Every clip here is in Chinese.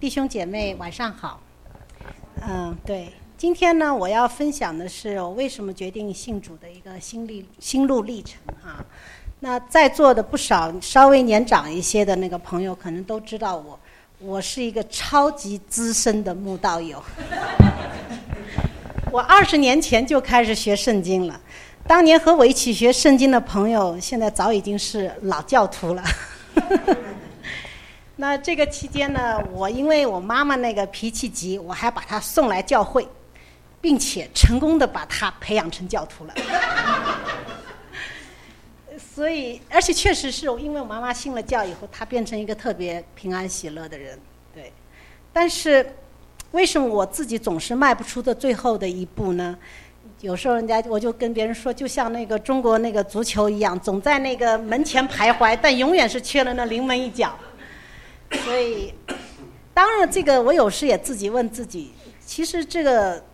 弟兄姐妹晚上好。对，今天呢，我要分享的是我为什么决定信主的一个心路历程啊。那在座的不少稍微年长一些的那个朋友，可能都知道我是一个超级资深的慕道友。我20年前就开始学圣经了，当年和我一起学圣经的朋友，现在早已经是老教徒了。那这个期间呢，我因为我妈妈那个脾气急，我还把她送来教会，并且成功的把她培养成教徒了。所以，而且确实是因为我妈妈信了教以后，她变成一个特别平安喜乐的人。对，但是为什么我自己总是迈不出的最后的一步呢？有时候我就跟别人说，就像那个中国那个足球一样，总在那个门前徘徊，但永远是缺了那临门一脚。所以当然这个我有时也自己问自己，其实这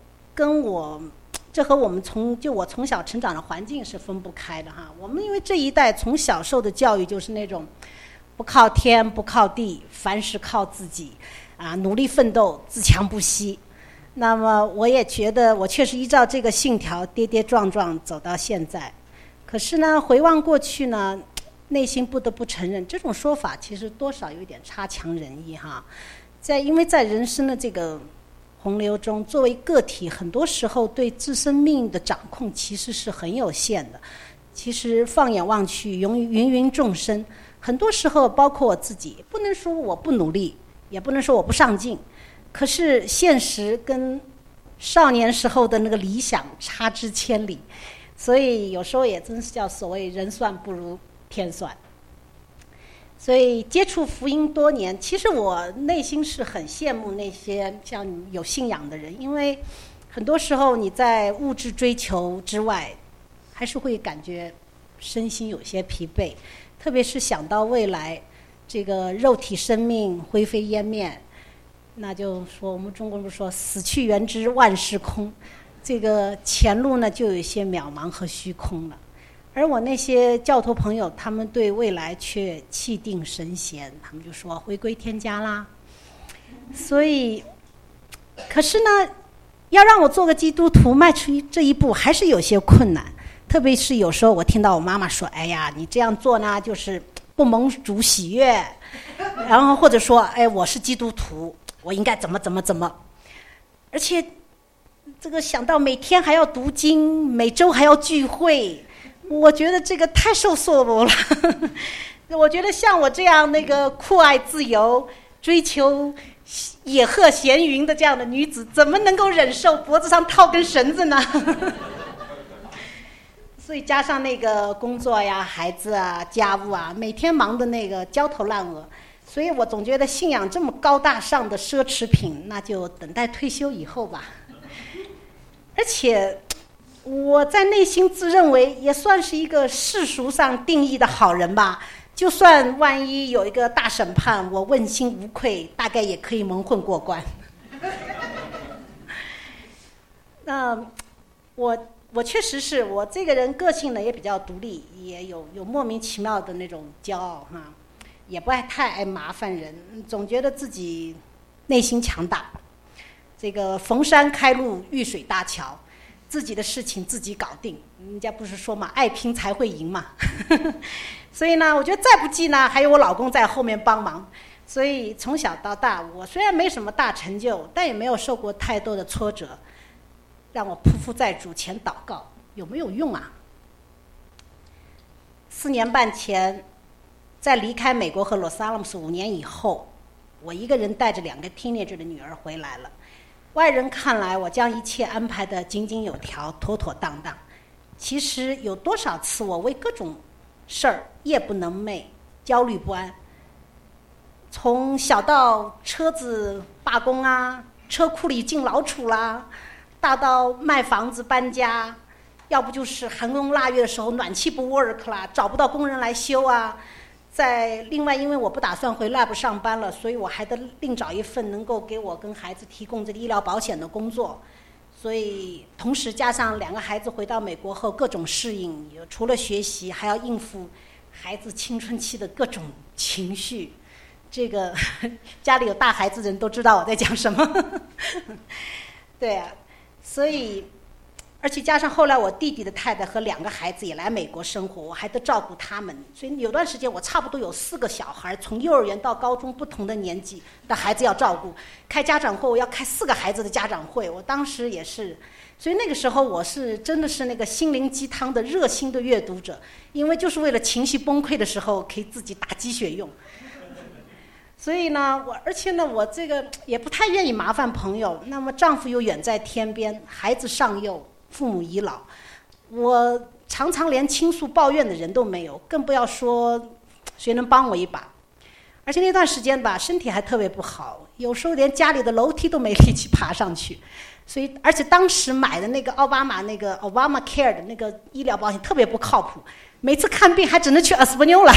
和我们我从小成长的环境是分不开的哈。我们因为这一代从小受的教育就是那种不靠天不靠地，凡事靠自己啊，努力奋斗，自强不息。那么我也觉得我确实依照这个信条跌跌撞撞走到现在。可是呢，回望过去呢，内心不得不承认，这种说法其实多少有一点差强人意哈。因为在人生的这个洪流中，作为个体，很多时候对自身命运的掌控其实是很有限的。其实放眼望去，芸芸众生，很多时候包括我自己，不能说我不努力，也不能说我不上进，可是现实跟少年时候的那个理想差之千里，所以有时候也真是叫所谓人算不如天算。所以接触福音多年，其实我内心是很羡慕那些像有信仰的人，因为很多时候你在物质追求之外，还是会感觉身心有些疲惫，特别是想到未来这个肉体生命灰飞烟灭，那就说我们中国人说死去元知万事空，这个前路呢就有一些渺茫和虚空了。而我那些教徒朋友，他们对未来却气定神闲，他们就说回归天家啦。所以可是呢，要让我做个基督徒迈出这一步还是有些困难，特别是有时候我听到我妈妈说，哎呀，你这样做呢就是不蒙主喜悦，然后或者说，哎，我是基督徒，我应该怎么，而且这个想到每天还要读经，每周还要聚会，我觉得这个太受束缚了。我觉得像我这样那个酷爱自由、追求野鹤闲云的这样的女子，怎么能够忍受脖子上套根绳子呢？所以加上那个工作呀、孩子啊、家务啊，每天忙的那个焦头烂额，所以我总觉得信仰这么高大上的奢侈品，那就等待退休以后吧。而且我在内心自认为也算是一个世俗上定义的好人吧，就算万一有一个大审判，我问心无愧，大概也可以蒙混过关。那我确实是我这个人个性呢也比较独立，也有莫名其妙的那种骄傲哈，也不太爱麻烦人，总觉得自己内心强大，这个逢山开路，遇水搭桥，自己的事情自己搞定，人家不是说嘛，爱拼才会赢嘛。所以呢，我觉得再不济呢，还有我老公在后面帮忙。所以从小到大，我虽然没什么大成就，但也没有受过太多的挫折，让我匍匐在主前祷告，有没有用啊？4年半前，在离开美国和洛斯阿拉姆斯5年以后，我一个人带着2个 teenager 的女儿回来了。外人看来，我将一切安排得井井有条、妥妥当当。其实有多少次，我为各种事儿夜不能寐，焦虑不安。从小到车子罢工啊，车库里进老鼠啦，大到卖房子搬家，要不就是寒冬腊月的时候暖气不 work 啦，找不到工人来修啊。另外因为我不打算回 lab 上班了，所以我还得另找一份能够给我跟孩子提供这个医疗保险的工作。所以同时加上2个孩子回到美国后各种适应，除了学习还要应付孩子青春期的各种情绪， 这个家里有大孩子的人都知道我在讲什么。对啊，所以而且加上后来我弟弟的太太和2个孩子也来美国生活，我还得照顾他们，所以有段时间我差不多有4个小孩，从幼儿园到高中不同的年纪的孩子要照顾。开家长会我要开4个孩子的家长会，我当时也是，所以那个时候我是真的是那个心灵鸡汤的热心的阅读者，因为就是为了情绪崩溃的时候可以自己打鸡血用。所以呢，而且呢，我这个也不太愿意麻烦朋友。那么丈夫又远在天边，孩子尚幼，父母已老，我常常连倾诉抱怨的人都没有，更不要说谁能帮我一把。而且那段时间吧，身体还特别不好，有时候连家里的楼梯都没力气爬上去。所以，而且当时买的那个奥巴马那个 Obamacare 的那个医疗保险特别不靠谱，每次看病还只能去阿斯巴纽了。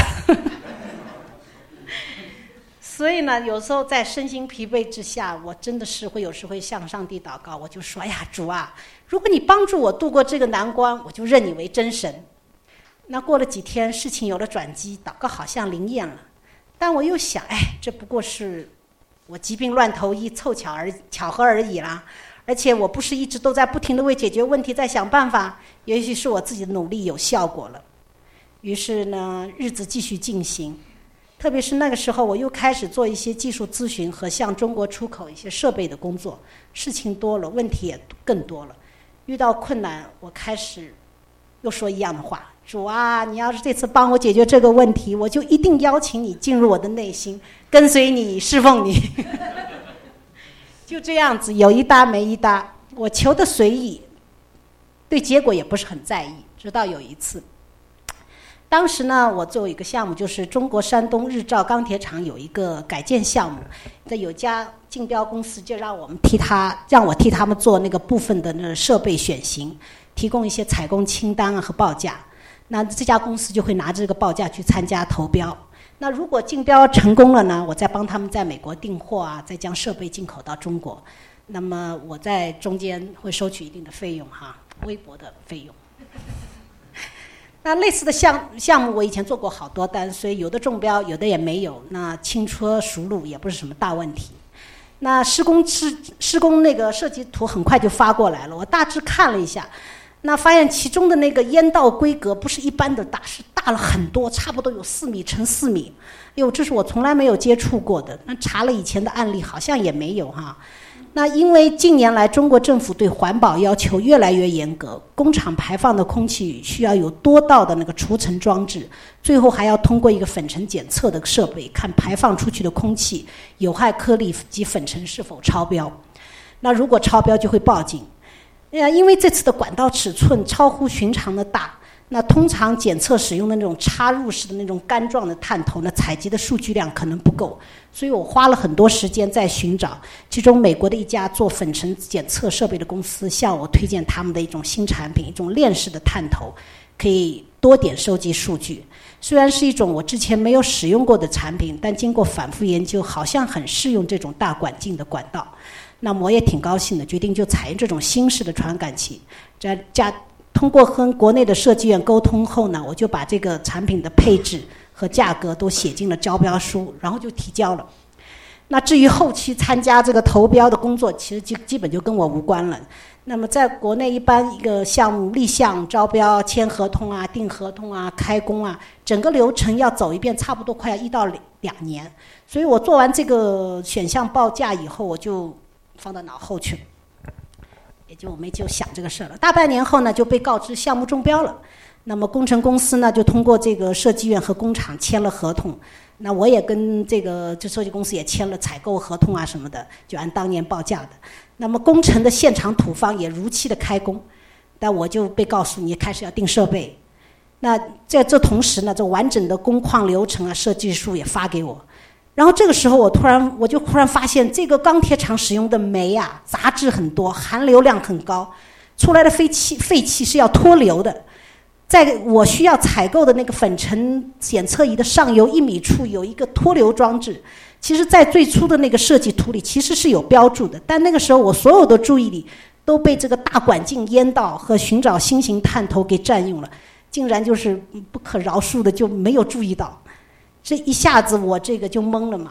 所以呢，有时候在身心疲惫之下，我真的是有时会向上帝祷告，我就说：“哎呀，主啊，如果你帮助我度过这个难关，我就认你为真神。”那过了几天，事情有了转机，祷告好像灵验了。但我又想，这不过是我疾病乱投医，巧合而已啦。而且我不是一直都在不停地为解决问题在想办法，也许是我自己的努力有效果了。于是呢，日子继续进行。特别是那个时候，我又开始做一些技术咨询和向中国出口一些设备的工作，事情多了，问题也更多了。遇到困难，我开始又说一样的话：“主啊，你要是这次帮我解决这个问题，我就一定邀请你进入我的内心，跟随你，侍奉你。”就这样子，有一搭没一搭，我求的随意，对结果也不是很在意。直到有一次。当时呢，我做一个项目，就是中国山东日照钢铁厂有一个改建项目，这有家竞标公司就让我替他们做那个部分的那个设备选型，提供一些采购清单和报价。那这家公司就会拿着这个报价去参加投标。那如果竞标成功了呢，我再帮他们在美国订货啊，再将设备进口到中国。那么我在中间会收取一定的费用哈，微薄的费用。那类似的项目我以前做过好多单，所以有的中标，有的也没有。那轻车熟路也不是什么大问题。那施工那个设计图很快就发过来了，我大致看了一下，那发现其中的那个烟道规格不是一般的大，是大了很多，差不多有4米乘4米。这是我从来没有接触过的。那查了以前的案例，好像也没有哈。那因为近年来中国政府对环保要求越来越严格，工厂排放的空气需要有多道的那个除尘装置，最后还要通过一个粉尘检测的设备，看排放出去的空气有害颗粒及粉尘是否超标。那如果超标就会报警。因为这次的管道尺寸超乎寻常的大，那通常检测使用的那种插入式的那种杆状的探头呢，采集的数据量可能不够，所以我花了很多时间在寻找。其中美国的一家做粉尘检测设备的公司向我推荐他们的一种新产品，一种链式的探头，可以多点收集数据。虽然是一种我之前没有使用过的产品，但经过反复研究，好像很适用这种大管径的管道。那么我也挺高兴的，决定就采用这种新式的传感器。通过和国内的设计院沟通后呢，我就把这个产品的配置和价格都写进了招标书，然后就提交了。那至于后期参加这个投标的工作，其实基本就跟我无关了。那么在国内一般一个项目立项、招标、签合同啊、订合同啊、开工啊，整个流程要走一遍，差不多快要1到2年。所以我做完这个选项报价以后，我就放到脑后去了，我没就想这个事了。大半年后呢，就被告知项目中标了。那么工程公司呢，就通过这个设计院和工厂签了合同。那我也跟这设计公司也签了采购合同啊什么的，就按当年报价的。那么工程的现场土方也如期的开工，但我就被告诉你开始要订设备。那在这同时呢，这完整的工况流程啊、设计书也发给我。然后这个时候我就突然发现，这个钢铁厂使用的煤啊，杂质很多，含硫量很高，出来的废气是要脱硫的。在我需要采购的那个粉尘检测仪的上游1米处有一个脱硫装置，其实在最初的那个设计图里其实是有标注的，但那个时候我所有的注意力都被这个大管径烟道和寻找新型探头给占用了，竟然就是不可饶恕的就没有注意到。这一下子我这个就懵了嘛。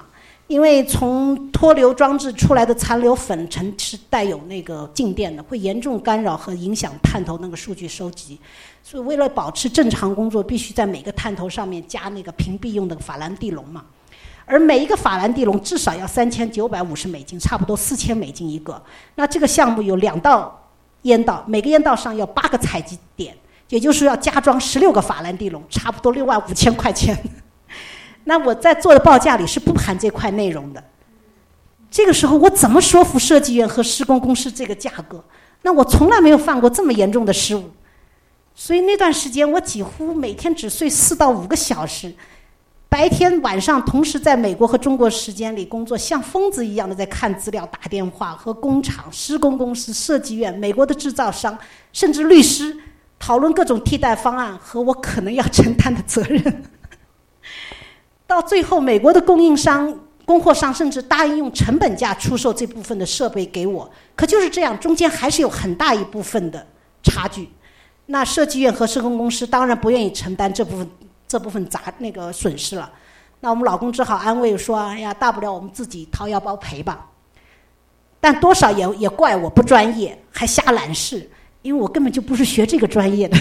因为从脱硫装置出来的残留粉尘是带有那个静电的，会严重干扰和影响探头那个数据收集。所以为了保持正常工作，必须在每个探头上面加那个屏蔽用的法兰蒂龙嘛。而每一个法兰蒂龙至少要$3950，差不多$4000一个。那这个项目有2道烟道，每个烟道上要8个采集点，也就是说要加装16个法兰蒂龙，差不多65000。那我在做的报价里是不含这块内容的。这个时候我怎么说服设计院和施工公司这个价格？那我从来没有犯过这么严重的失误，所以那段时间我几乎每天只睡4到5个小时，白天晚上同时在美国和中国时间里工作，像疯子一样的在看资料、打电话，和工厂、施工公司、设计院、美国的制造商甚至律师讨论各种替代方案和我可能要承担的责任。到最后，美国的供货商甚至答应用成本价出售这部分的设备给我，可就是这样，中间还是有很大一部分的差距。那设计院和施工公司当然不愿意承担这部分损失了。那我们老公只好安慰说：“哎呀，大不了我们自己掏腰包赔吧。”但多少也怪我不专业，还瞎揽事，因为我根本就不是学这个专业的。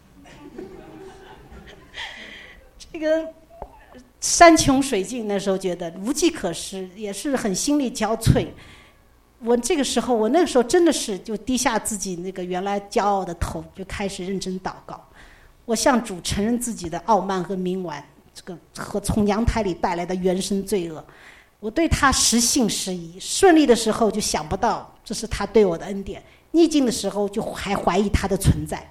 这个山穷水尽，那时候觉得无计可施，也是很心力交瘁。我那个时候真的是就低下自己那个原来骄傲的头，就开始认真祷告。我向主承认自己的傲慢和冥顽，这个和从娘胎里带来的原生罪恶。我对他时信时疑，顺利的时候就想不到这是他对我的恩典，逆境的时候就还怀疑他的存在。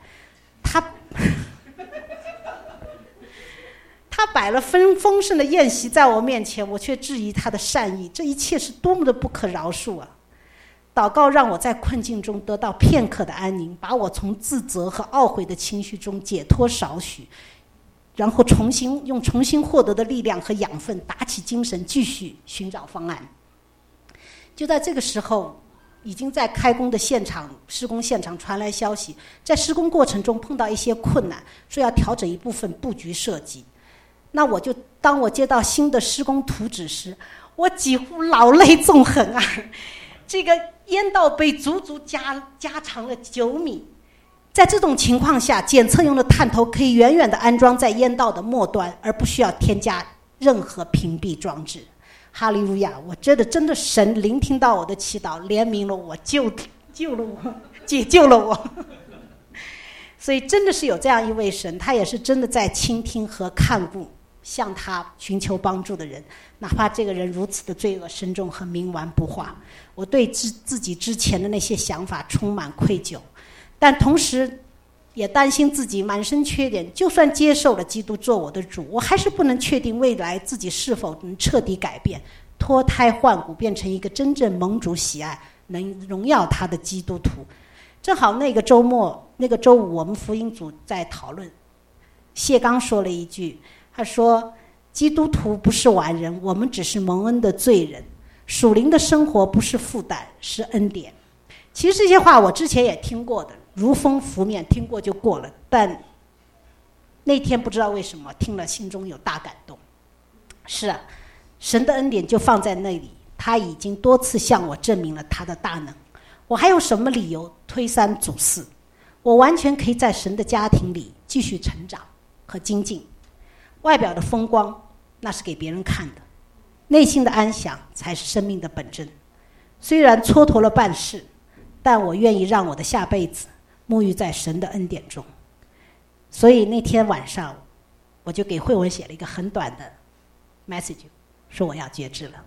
他摆了丰盛的宴席在我面前，我却质疑他的善意，这一切是多么的不可饶恕啊！祷告让我在困境中得到片刻的安宁，把我从自责和懊悔的情绪中解脱少许，然后重新获得的力量和养分打起精神，继续寻找方案。就在这个时候，已经在开工的施工现场传来消息，在施工过程中碰到一些困难，说要调整一部分布局设计。那当我接到新的施工图纸时，我几乎老泪纵横啊！这个烟道被足足加长了9米。在这种情况下，检测用的探头可以远远地安装在烟道的末端，而不需要添加任何屏蔽装置。哈利路亚！我觉得真的神聆听到我的祈祷，怜悯了我，救了我，解救了我。所以真的是有这样一位神，他也是真的在倾听和看顾向他寻求帮助的人，哪怕这个人如此的罪恶深重和冥顽不化。我对自己之前的那些想法充满愧疚，但同时也担心自己满身缺点，就算接受了基督做我的主，我还是不能确定未来自己是否能彻底改变，脱胎换骨，变成一个真正蒙主喜爱、能荣耀他的基督徒。正好那个周五我们福音组在讨论，谢刚说了一句，他说基督徒不是完人，我们只是蒙恩的罪人，属灵的生活不是负担，是恩典。其实这些话我之前也听过的，如风拂面，听过就过了，但那天不知道为什么听了心中有大感动。是啊，神的恩典就放在那里，他已经多次向我证明了他的大能，我还有什么理由推三阻四？我完全可以在神的家庭里继续成长和精进。外表的风光那是给别人看的，内心的安详才是生命的本真。虽然蹉跎了半世，但我愿意让我的下辈子沐浴在神的恩典中。所以那天晚上我就给慧文写了一个很短的 message， 说我要决志了。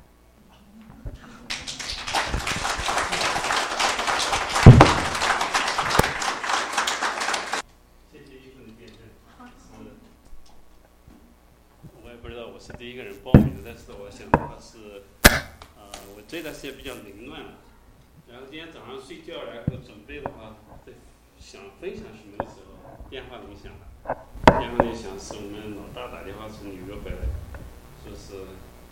我是第一个人报名的，但是我想他是，我这段时间比较凌乱了。然后今天早上睡觉，然后准备的话，在想分享什么的时候，电话铃响了。电话铃响是我们老大打电话从纽约回来，说是，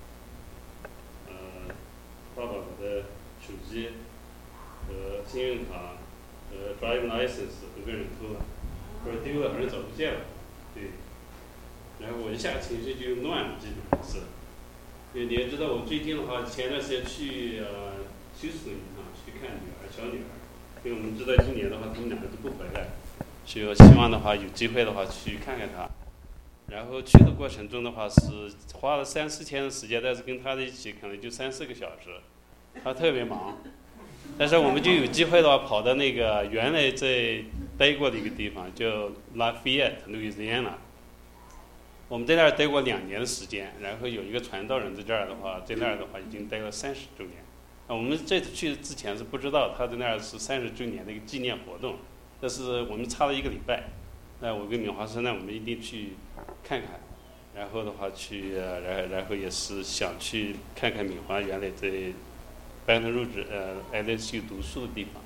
爸爸的手机和信用卡和 driving license 都被人偷了，或者丢了，反正找不见了，对。然后我一下情绪就乱了，基本上是。 你也知道，我最近的话，前段时间去休斯顿去看女儿，小女儿，因为我们知道今年的话，他们两个都不回来，所以我希望的话，有机会的话去看看她。然后去的过程中的话，是花了3-4天的时间，但是跟她在一起可能就3-4个小时，她特别忙。但是我们就有机会的话，跑到那个原来在待过的一个地方，叫 Lafayette Louisiana。我们在那儿待过2年的时间，然后有一个传道人在这儿的话，在那儿的话已经待了30周年。我们这次去之前是不知道他在那儿是30周年的一个纪念活动，但是我们差了1个礼拜。那我跟敏华说，那我们一定去看看。然后的话去，然后也是想去看看敏华原来在班特入职LSU 读书的地方。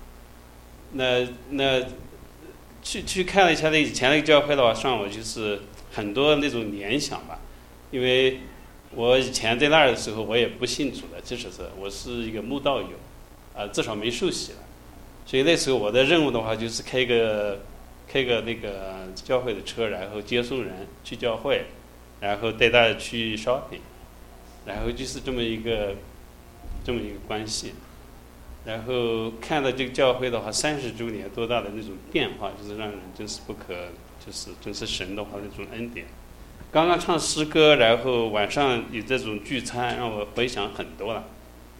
那去看了一下那以前那个教会的话，让我就是很多那种联想吧，因为我以前在那儿的时候，我也不信主的，即使是我是一个慕道友，至少没受洗了，所以那时候我的任务的话就是开个那个教会的车，然后接送人去教会，然后带大家去 shopping， 然后就是这么一个关系。然后看到这个教会的话，30周年多大的那种变化，就是让人真是不可。就是真是神的话那种恩典。刚刚唱诗歌，然后晚上有这种聚餐，让我回想很多了。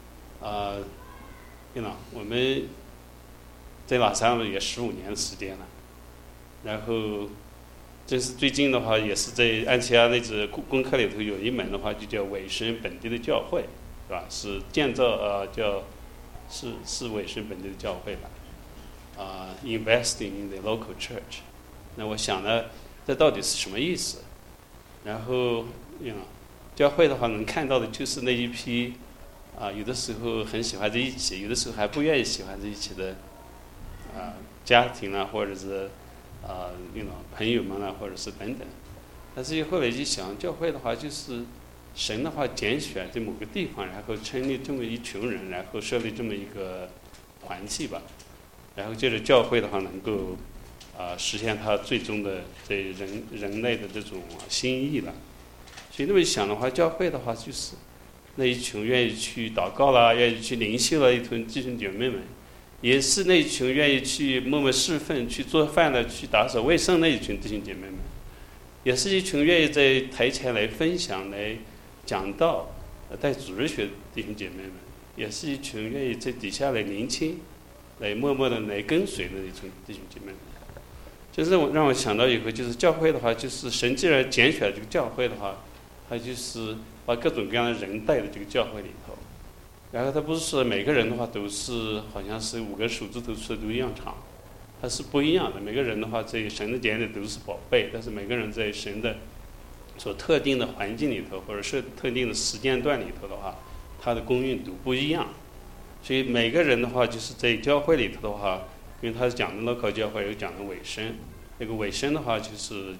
我们在拉萨也15年的时间了。然后，这是最近的话，也是在安提阿那支功课里头有一门的话，就叫委身本地的教会，是吧？是建造是委身本地的教会吧？Investing in the local church。那我想呢，这到底是什么意思？然后，教会的话能看到的就是那一批，有的时候很喜欢在一起，有的时候还不愿意喜欢在一起的，家庭啊，或者是朋友们啊，或者是等等。但是后来一想，教会的话就是神的话拣选在某个地方，然后成立这么一群人，然后设立这么一个团体吧，然后借着教会的话能够。实现他最终的对人类的这种心意了。所以那么想的话，教会的话就是那一群愿意去祷告啦，愿意去灵修了一群弟兄姐妹们，也是那一群愿意去默默侍奉、去做饭的、去打扫卫生那一群弟兄姐妹们，也是一群愿意在台前来分享、来讲道、带主日学的弟兄姐妹们，也是一群愿意在底下来聆听、来默默的来跟随的一群弟兄姐妹们。就是让我想到以后，就是教会的话，就是神既然拣选这个教会的话，他就是把各种各样的人带到这个教会里头。然后他不是说每个人的话都是好像是5根手指头出的都一样长，他是不一样的。每个人的话在神的眼里都是宝贝，但是每个人在神的所特定的环境里头，或者是特定的时间段里头的话，他的供应都不一样。所以每个人的话，就是在教会里头的话。因为他是讲的 local 教会，有讲的委身，那个委身的话就是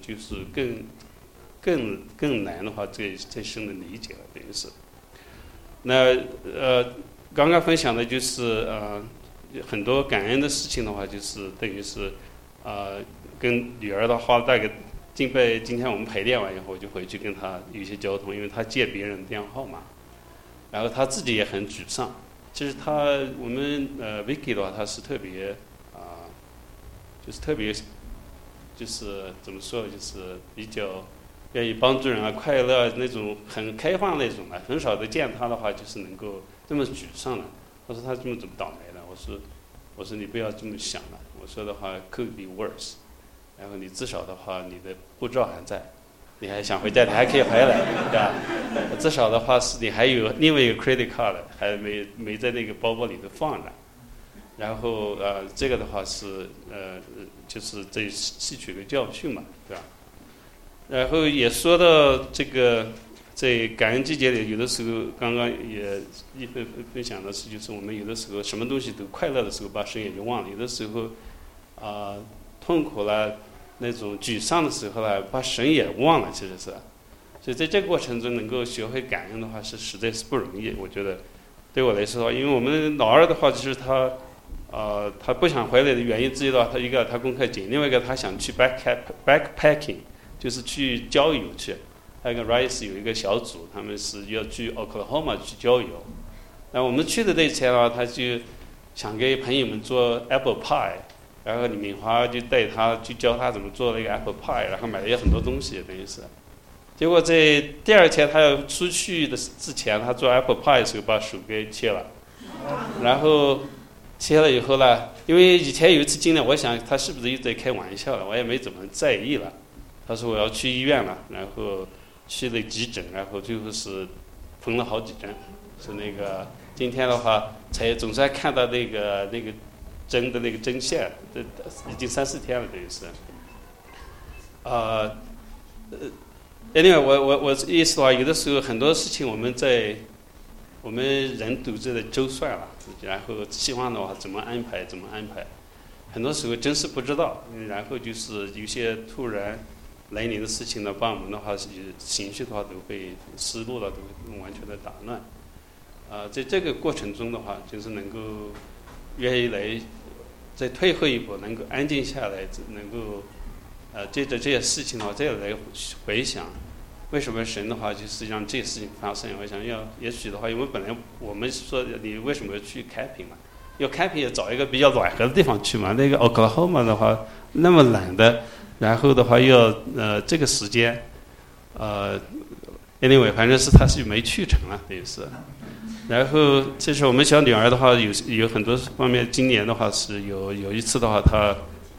更难的话，最深的理解了，等于是。那刚刚分享的就是很多感恩的事情的话，就是等于是跟女儿的话，大概今天我们排练完以后，我就回去跟她有一些交通，因为她借别人的电话号码，然后她自己也很沮丧。其实我们Vicky 的话，她是特别。就是特别，就是怎么说，就是比较愿意帮助人啊，快乐那种，很开放那种的。很少的见他的话，就是能够这么沮丧的。他说他这么怎么倒霉的？我说你不要这么想了。我说的话 could be worse。然后你至少的话，你的护照还在，你还想回家，你还可以回来，对吧？至少的话是你还有另外一个 credit card， 还没在那个包包里头放着。然后这个的话是就是这吸取个教训嘛，对吧？然后也说到这个在感恩季节里，有的时候刚刚也分享的是，就是我们有的时候什么东西都快乐的时候，把神也就忘了；有的时候痛苦了、那种沮丧的时候呢，把神也忘了，其实是。所以在这个过程中能够学会感恩的话，是实在是不容易。我觉得对我来说的话，因为我们老二的话，就是他不想回来的原因之一的话，一个他功课紧，另外一个他想去 backpacking， 就是去郊游去。 还有个 Rice 有一个小组，他们是要去 Oklahoma 去郊游。那我们去的那天啊，他就想给朋友们做 apple pie， 然后李敏华就带他去教他怎么做那个 apple pie， 然后买了也很多东西，等于是。结果在第二天他要出去的之前，他做 apple pie 的时候把手给切了，然后切了以后呢，因为以前有一次经历，我想他是不是又在开玩笑了，我也没怎么在意了。他说我要去医院了，然后去了急诊，然后最后是缝了好几针，是那个今天的话才总算看到那个针的那个针线，已经3-4天了，等于是。另外我意思的话，有的时候很多事情我们人都在周算了，然后希望的话怎么安排，很多时候真是不知道，然后就是有些突然来临的事情呢，把我们的话情绪的话都会思路了，都会完全的打乱。在这个过程中的话，就是能够愿意来再退后一步，能够安静下来，能够借着这些事情的话，再来回想，为什么神的话就是让这些事情发生？我想也许的话，因为本来我们说你为什么要去开平嘛？要开平也找一个比较暖和的地方去嘛。那个 Oklahoma 的话那么冷的，然后的话要这个时间，anyway 反正是他是没去成了，等于是。然后这是我们小女儿的话有很多方面，今年的话是有一次的话她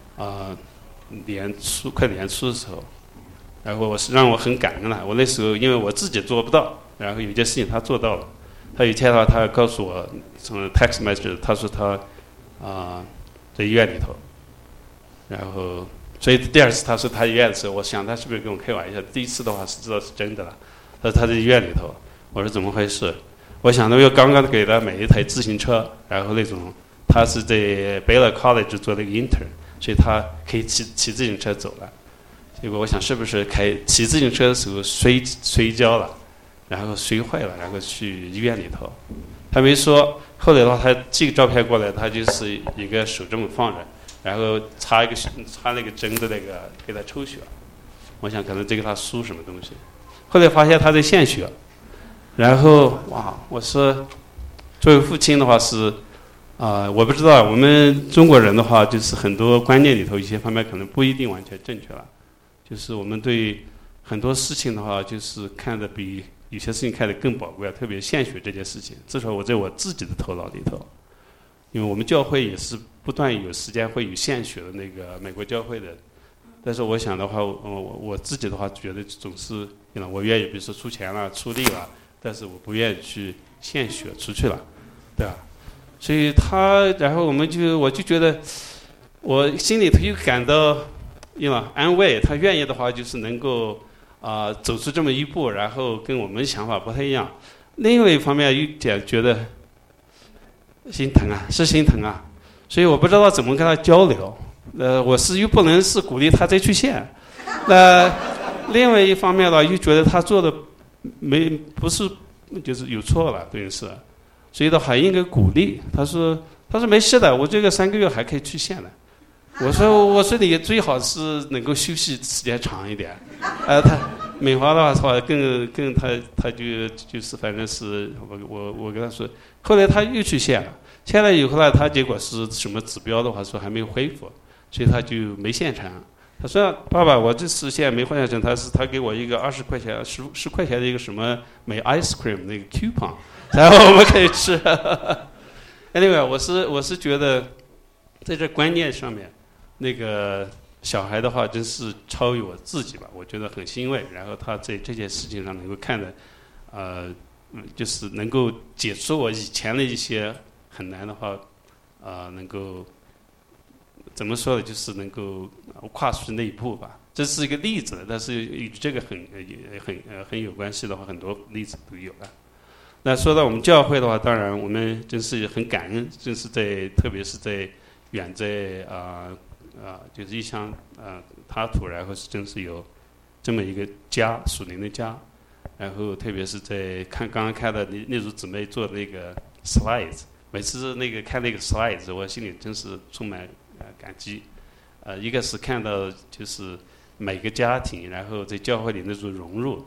快年初的时候，然后让我很感恩了。我那时候因为我自己做不到，然后有件事情她做到了。她有一天的话，她告诉我从 text message， 她说她在医院里头，然后所以第二次她说她医院的时候，我想她是不是跟我开玩笑？第一次的话是知道是真的了。她说她在医院里头，我说怎么回事？我想到又刚刚给她买一台自行车，然后那种她是在 Baylor College 做那个 intern， 所以她可以骑自行车走了。结果我想是不是骑自行车的时候摔跤了，然后摔坏了，然后去医院里头。她没说，后来的话她寄个照片过来，她就是一个手这么放着，然后插那个针的那个给她抽血。我想可能这个她输什么东西，后来发现她在献血。然后哇，我说作为父亲的话是我不知道我们中国人的话，就是很多观念里头一些方面可能不一定完全正确了，就是我们对很多事情的话，就是看得比有些事情看得更宝贵，特别献血这件事情，至少我在我自己的头脑里头，因为我们教会也是不断有时间会有献血的那个美国教会的，但是我想的话，我自己的话觉得总是我愿意，比如说出钱了、出力了。但是我不愿意去献血出去了，对吧？所以然后我就觉得，我心里头又感到安慰。他愿意的话，就是能够走出这么一步，然后跟我们想法不太一样。另外一方面又觉得心疼啊，是心疼啊。所以我不知道怎么跟他交流。我又不能是鼓励他再去献。另外一方面呢，又觉得他做的。不是，就是有错了，等于是，所以的话应该鼓励。他说没事的，我这个3个月还可以去献的。我说你最好是能够休息时间长一点。美华的话更他就是反正是我跟他说，后来他又去献了，献了以后呢，他结果是什么指标的话说还没有恢复，所以他就没献成。他说：“爸爸，我这次现在没换成，他给我一个20块钱、10块钱的一个什么买 ice cream 那个 coupon， 然后我们可以吃。Anyway， 我是觉得在这观念上面，那个小孩的话真是超越我自己吧，我觉得很欣慰。然后他在这件事情上能够看的，就是能够解除我以前的一些很难的话，能够。”怎么说呢？就是能够跨出那一步吧。这是一个例子，但是与这个很有关系的话，很多例子都有了。那说到我们教会的话，当然我们真是很感恩，特别是在远在就是异乡他土，然后是真是有这么一个家，属灵的家。然后特别是在刚刚看到那组姊妹做的那个 slides， 每次看那个 slides， 我心里真是充满。感激，一个是看到就是每个家庭，然后在教会里那种融入，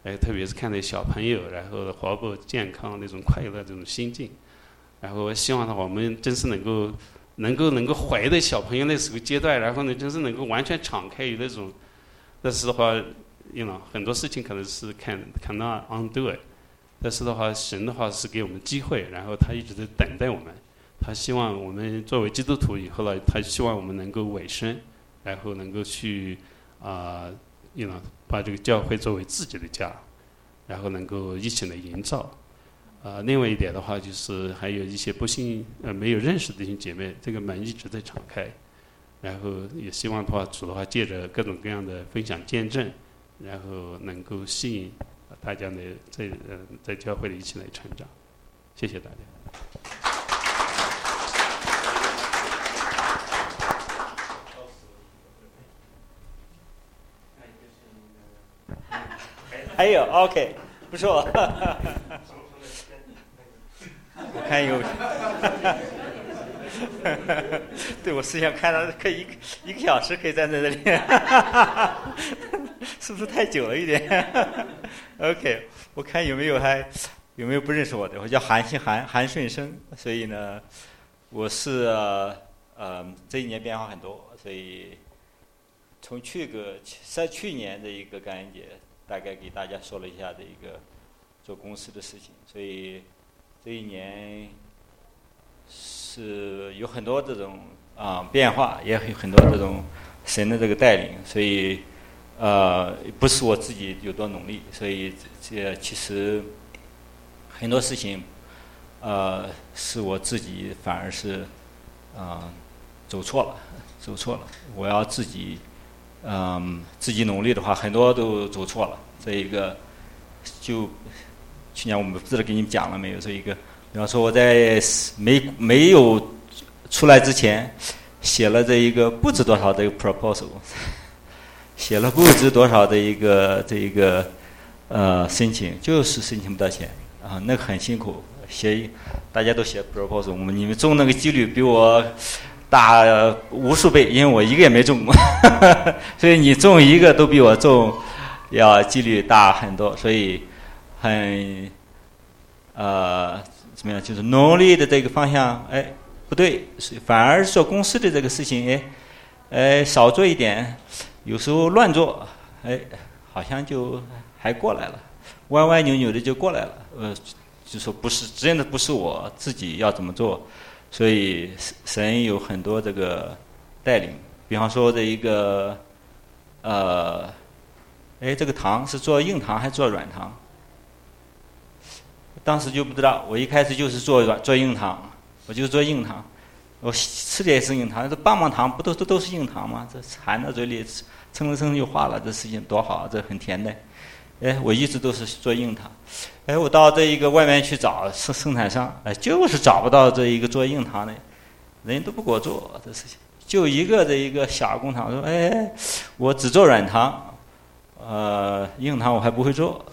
特别是看到小朋友，然后活泼健康那种快乐这种心境，然后我希望的话，我们真是能够怀的小朋友那时候阶段，然后呢，真是能够完全敞开于那种，但是的话很多事情可能是cannot undo it， 但是的话，神的话是给我们机会，然后他一直在等待我们，他希望我们作为基督徒以后呢，他希望我们能够委身，然后能够去把这个教会作为自己的家，然后能够一起来营造。另外一点的话，就是还有一些没有认识的弟兄姐妹，这个门一直在敞开，然后也希望的话，主的话借着各种各样的分享见证，然后能够吸引大家呢在教会里一起来成长。谢谢大家。 还有 OK， 不错。我看有，对，我是想看到可以一个小时可以站在这里，是不是太久了一点？OK， 我看有没有不认识我的？我叫韩顺生，所以呢，我是这一年变化很多，所以从去年的一个感恩节。大概给大家说了一下的一个做公司的事情，所以这一年是有很多这种变化，也有很多这种神的这个带领，所以不是我自己有多努力，所以这其实很多事情是我自己反而是走错了，我要自己努力的话，很多都走错了。这一个，就去年我们不知道给你们讲了没有？这一个，比方说我在没有出来之前，写了这一个不知多少的一个 proposal， 写了不知多少的一个申请，就是申请不到钱啊，那个很辛苦。大家都写 proposal， 你们中那个几率比我大无数倍，因为我一个也没中，所以你中一个都比我中要几率大很多，所以怎么样？就是努力的这个方向，不对，反而做公司的这个事情，少做一点，有时候乱做，好像就还过来了，歪歪扭扭的就过来了，就说真的不是我自己要怎么做。所以神有很多这个带领，比方说这一个这个糖是做硬糖还是做软糖？当时就不知道，我一开始就是做硬糖，我就做硬糖，我吃的也是硬糖，这棒棒糖不都是硬糖吗？这含到嘴里蹭就化了，这事情多好，这很甜的。我一直都是做硬糖。我到这一个外面去找生产商，就是找不到这一个做硬糖的，人都不给我做这事情。就一个小工厂说，我只做软糖，硬糖我还不会做。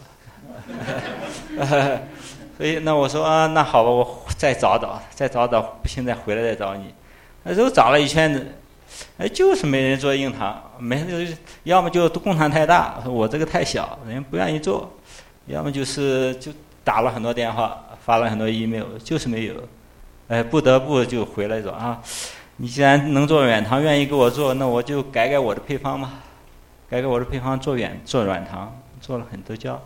所以那我说那好吧，我再找找，不行再回来再找你。那时候找了一圈子，就是没人做硬糖，没人，要么就工厂太大，我这个太小，人不愿意做；要么就打了很多电话，发了很多 email， 就是没有。不得不就回来说你既然能做软糖，愿意给我做，那我就改我的配方吧，改我的配方做软糖，做了很多家，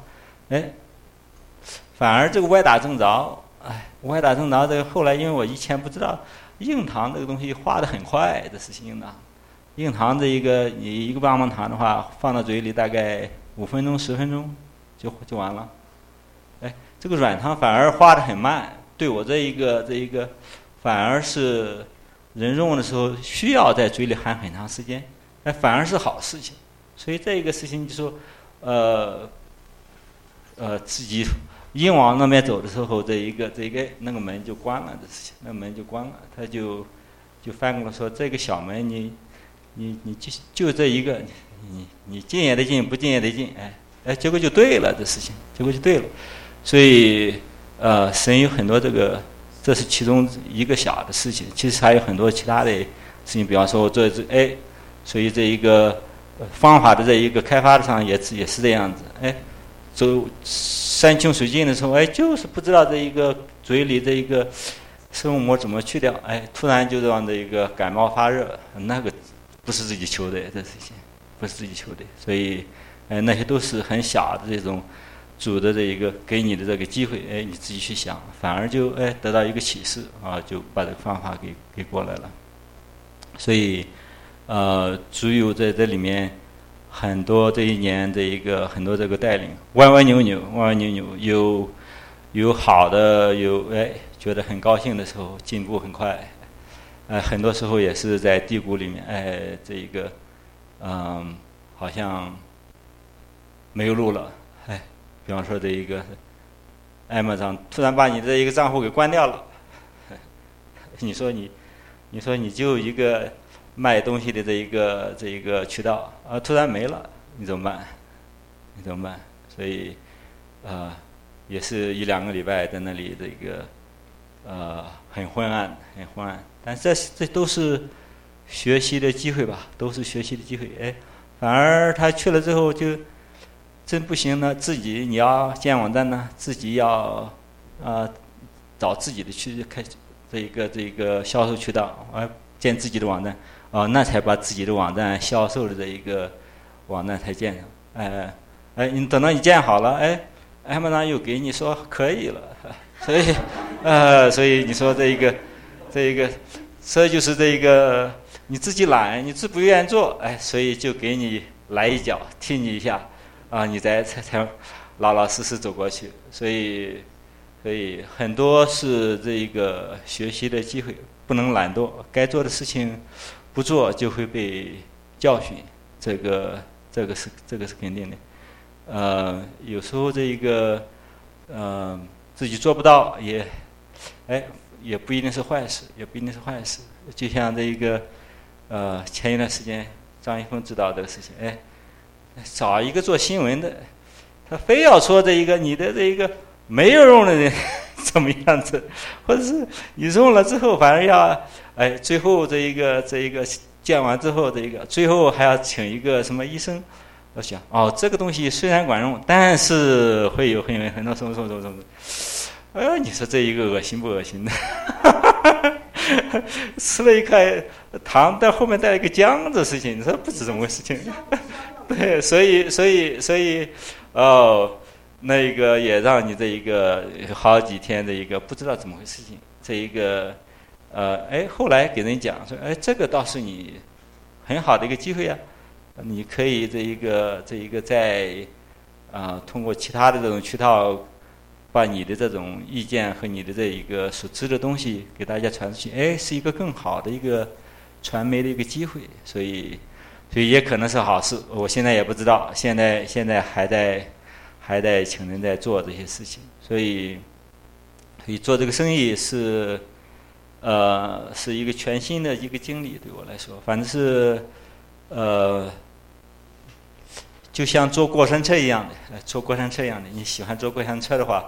反而这个歪打正着，这个后来因为我以前不知道。硬糖这个东西化得很快的事情呢，硬糖这你一个棒棒糖的话，放到嘴里大概5分钟10分钟就完了。这个软糖反而化得很慢，对我这一个反而是人用的时候需要在嘴里含很长时间，反而是好事情。所以这个事情就说自己硬往那边走的时候，那个门就关了的事情，那个门就关了，他就翻过来说这个小门你就这一个，你进也得进，不进也得进，结果就对了，这事情结果就对了。所以神有很多这是其中一个小的事情，其实还有很多其他的事情，比方说所以这一个方法的这一个开发上也是这样子， 走山穷水尽的时候，哎，就是不知道这一个嘴里的一个生物膜怎么去掉，哎，突然就让这一个感冒发热，那个不是自己求的，这事情不是自己求的，所以，那些都是很小的这种主的这一个给你的这个机会，哎，你自己去想，反而就得到一个启示啊，就把这个方法给过来了。所以，主有在这里面很多这一年的一个很多这个带领，弯弯扭扭，有好的，有觉得很高兴的时候，进步很快，很多时候也是在低谷里面，这一个，好像没有路了，比方说这一个Amazon突然把你的一个账户给关掉了，你说你就一个卖东西的这一个渠道突然没了，你怎么办？所以也是1-2个礼拜在那里的一个很昏暗，但这都是学习的机会吧，都是学习的机会。反而他去了之后就真不行呢，自己你要建网站呢，自己要找自己的去开这个销售渠道，建自己的网站那才把自己的网站销售的这一个网站才建上。你等到你建好了，Amazon又给你说可以了，所以你说这一个，这就是这一个你自己懒，你自不愿意做，所以就给你来一脚，踢你一下，你才老老实实走过去。所以很多是这一个学习的机会，不能懒惰，该做的事情不做就会被教训，这个是肯定的。有时候这一个自己做不到也不一定是坏事，就像这一个前一段时间张一峰知道这个事情，找一个做新闻的，他非要说这一个你的这一个没有用的人怎么样子，或者是你用了之后反而要最后这一个建完之后最后还要请一个什么医生。我想这个东西虽然管用，但是会有很多什么，你说这一个恶心不恶心的？吃了一块糖，但后面带了一个姜的事情，你说不是怎么回事情？对，所以那个也让你这一个好几天的一个不知道怎么回事情，这一个后来给人讲说，这个倒是你很好的一个机会啊。你可以这一个在通过其他的这种渠道，把你的这种意见和你的这一个所知的东西给大家传出去，是一个更好的一个传媒的一个机会，所以也可能是好事。我现在也不知道，现在还在请人在做这些事情，所以做这个生意是一个全新的一个经历，对我来说，反正是就像坐过山车一样的，你喜欢坐过山车的话，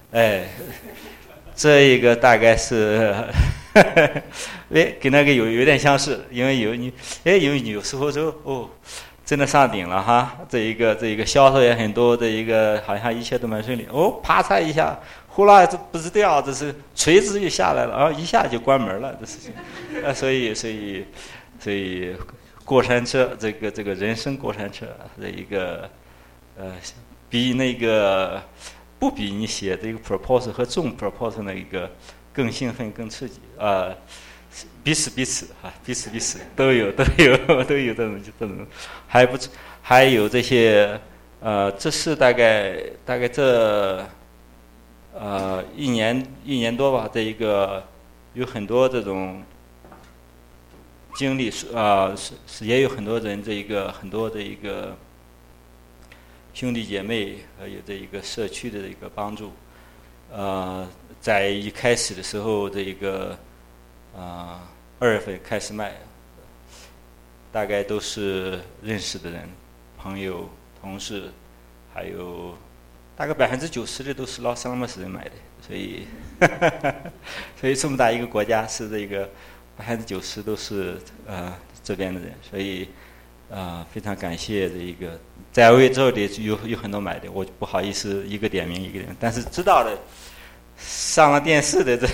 这一个大概是跟那个有点相似，因为有时候就真的上顶了哈，这一个销售也很多的一个，好像一切都蛮顺利，啪嚓一下，呼啦，这不是掉，这是垂直就下来了，一下就关门了，这事情，所以过山车这个人生过山车的一个比那个不比你写这个 proposal 和重 proposal 那一个更兴奋更刺激彼此都有这种还有这些这是大概这一年多吧，这一个有很多这种经历也有很多人很多的一个兄弟姐妹有这一个社区的一个帮助，在一开始的时候这一个2月份开始卖，大概都是认识的人、朋友、同事，还有大概90%的都是老斯拉姆斯人买的，所以这么大一个国家是这个90%都是这边的人，所以非常感谢这一个，在位这里有很多买的，我不好意思一个点名一个点名，但是知道的上了电视的这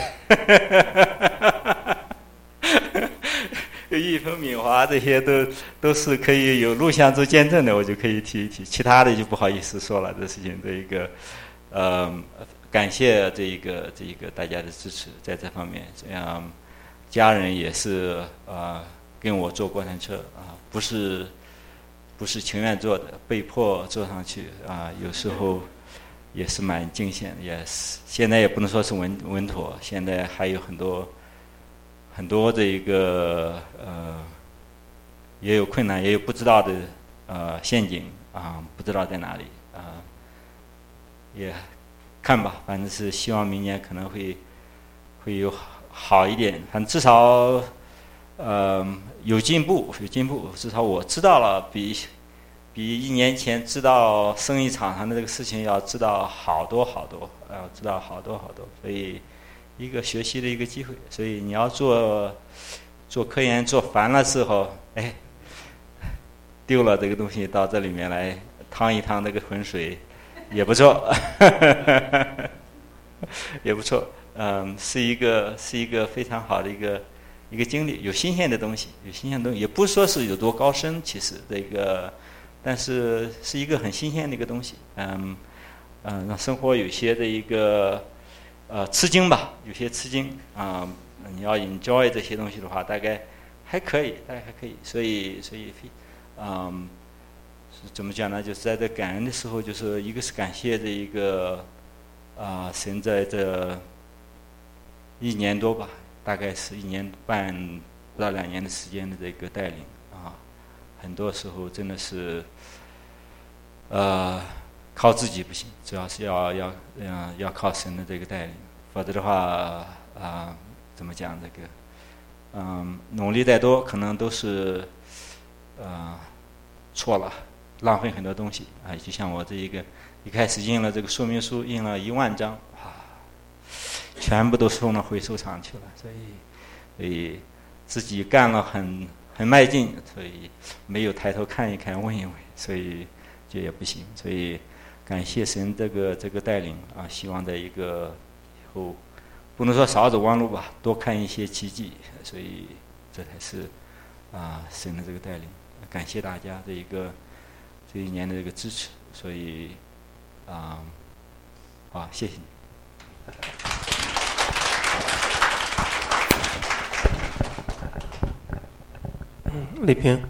有一分敏华这些都是可以有录像做见证的，我就可以提一提，其他的就不好意思说了。这事情这一个感谢这一个大家的支持，在这方面，这样家人也是跟我坐过山车不是情愿坐的，被迫坐上去有时候也是蛮惊险的，也是现在也不能说是稳妥，现在还有很多这一个也有困难，也有不知道的陷阱不知道在哪里也看吧，反正是希望明年可能会有好一点，反正至少有进步，至少我知道了比1年前知道生意场上的这个事情要知道好多，知道好多，所以一个学习的一个机会。所以你要做科研做烦了之后，丢了这个东西到这里面来趟一趟那个浑水，也不错，也不错。是一个非常好的一个经历，有新鲜的东西，也不是说是有多高深，其实这个，但是是一个很新鲜的一个东西。让生活有些的一个吃惊吧，有些吃惊你要 enjoy 这些东西的话，大概还可以，所以怎么讲呢？就是在这感恩的时候，就是一个是感谢这一个神在这1年多吧，大概是1年半不到2年的时间的这个带领很多时候真的是靠自己不行，主要是要靠神的这个带领，否则的话怎么讲这个努力再多可能都是错了，浪费很多东西就像我这一个一开始印了这个说明书，印了1万张全部都送到回收厂去了，所以自己干了很卖劲，所以没有抬头看一看问一问，所以就也不行。所以感谢神这个带领希望在一个以后不能说少走弯路吧，多看一些奇迹，所以这才是神的这个带领。感谢大家这1年的这个支持，所以好，谢谢你。 李平，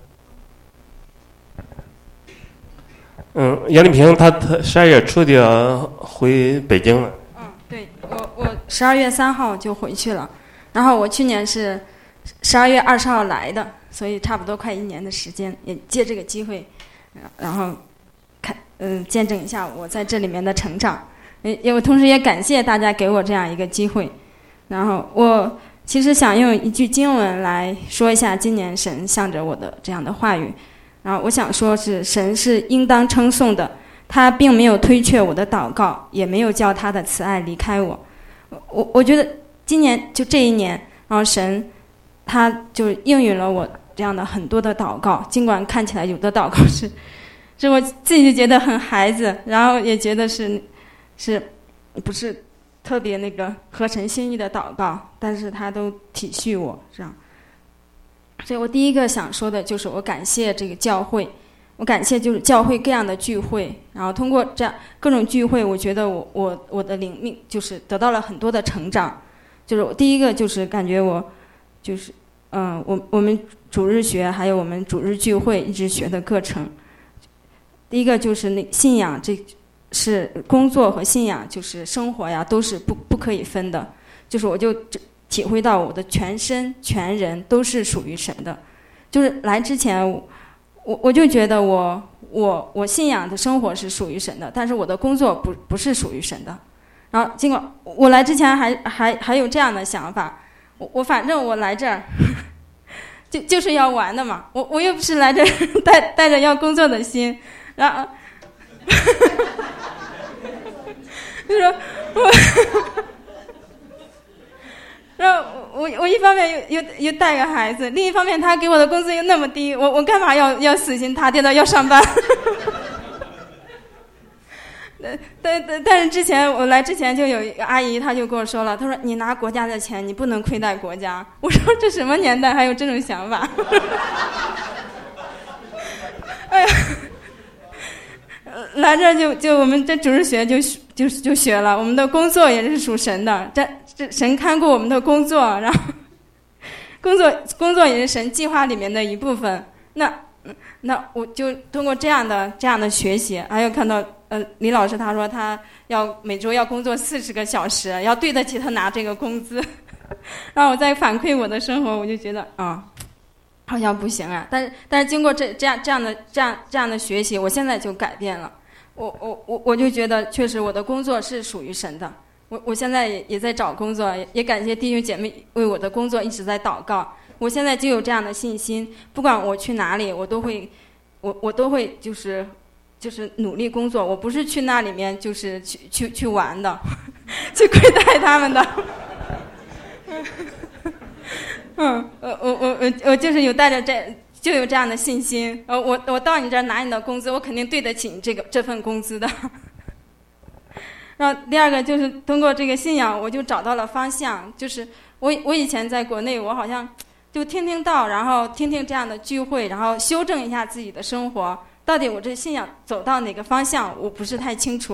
杨丽萍她12月初就要回北京了。 对，我12月3号就回去了，然后我去年是12月20号来的，所以差不多快1年的时间，也借这个机会，然后见证一下我在这里面的成长，我同时也感谢大家给我这样一个机会。然后我其实想用一句经文来说一下今年神向着我的这样的话语，然后我想说是神是应当称颂的，他并没有推却我的祷告，也没有叫他的慈爱离开我。我觉得今年就这1年，然后神他就应允了我这样的很多的祷告，尽管看起来有的祷告是我自己就觉得很孩子，然后也觉得是不是特别那个合神心意的祷告，但是他都体恤我这样。所以我第一个想说的就是我感谢这个教会，我感谢就是教会各样的聚会，然后通过这样各种聚会，我觉得我的灵命就是得到了很多的成长。就是我第一个就是感觉我就是我们主日学还有我们主日聚会一直学的课程，第一个就是那信仰，这是工作和信仰就是生活呀都是不可以分的，就是我就体会到我的全身全人都是属于神的。就是来之前我就觉得我信仰的生活是属于神的，但是我的工作不是属于神的。然后尽管我来之前还有这样的想法，我反正我来这儿就是要玩的嘛，我又不是来这儿带着要工作的心，然后就说然后我一方面又带个孩子，另一方面他给我的工资又那么低，我干嘛要死心塌地的要上班？但是之前我来之前就有一个阿姨，她就跟我说了，她说你拿国家的钱，你不能亏待国家。我说这什么年代还有这种想法？哎呀，来这儿就我们这主日学就学了，我们的工作也是属神的，这神看顾我们的工作，然后工作也是神计划里面的一部分。那我就通过这样的学习，还有看到李老师他说他每周要工作40个小时，要对得起他拿这个工资，然后我再反馈我的生活，我就觉得好像不行啊。但是经过这样的学习，我现在就改变了。我就觉得确实我的工作是属于神的。我现在也在找工作，也感谢弟兄姐妹为我的工作一直在祷告。我现在就有这样的信心，不管我去哪里，我都会就是努力工作。我不是去那里面就是去玩的，去亏待他们的。我就是有带着就有这样的信心。我到你这儿拿你的工资，我肯定对得起你这份工资的。然后第二个就是通过这个信仰，我就找到了方向。就是我以前在国内，我好像就听道，然后听这样的聚会，然后修正一下自己的生活。到底我这信仰走到哪个方向，我不是太清楚。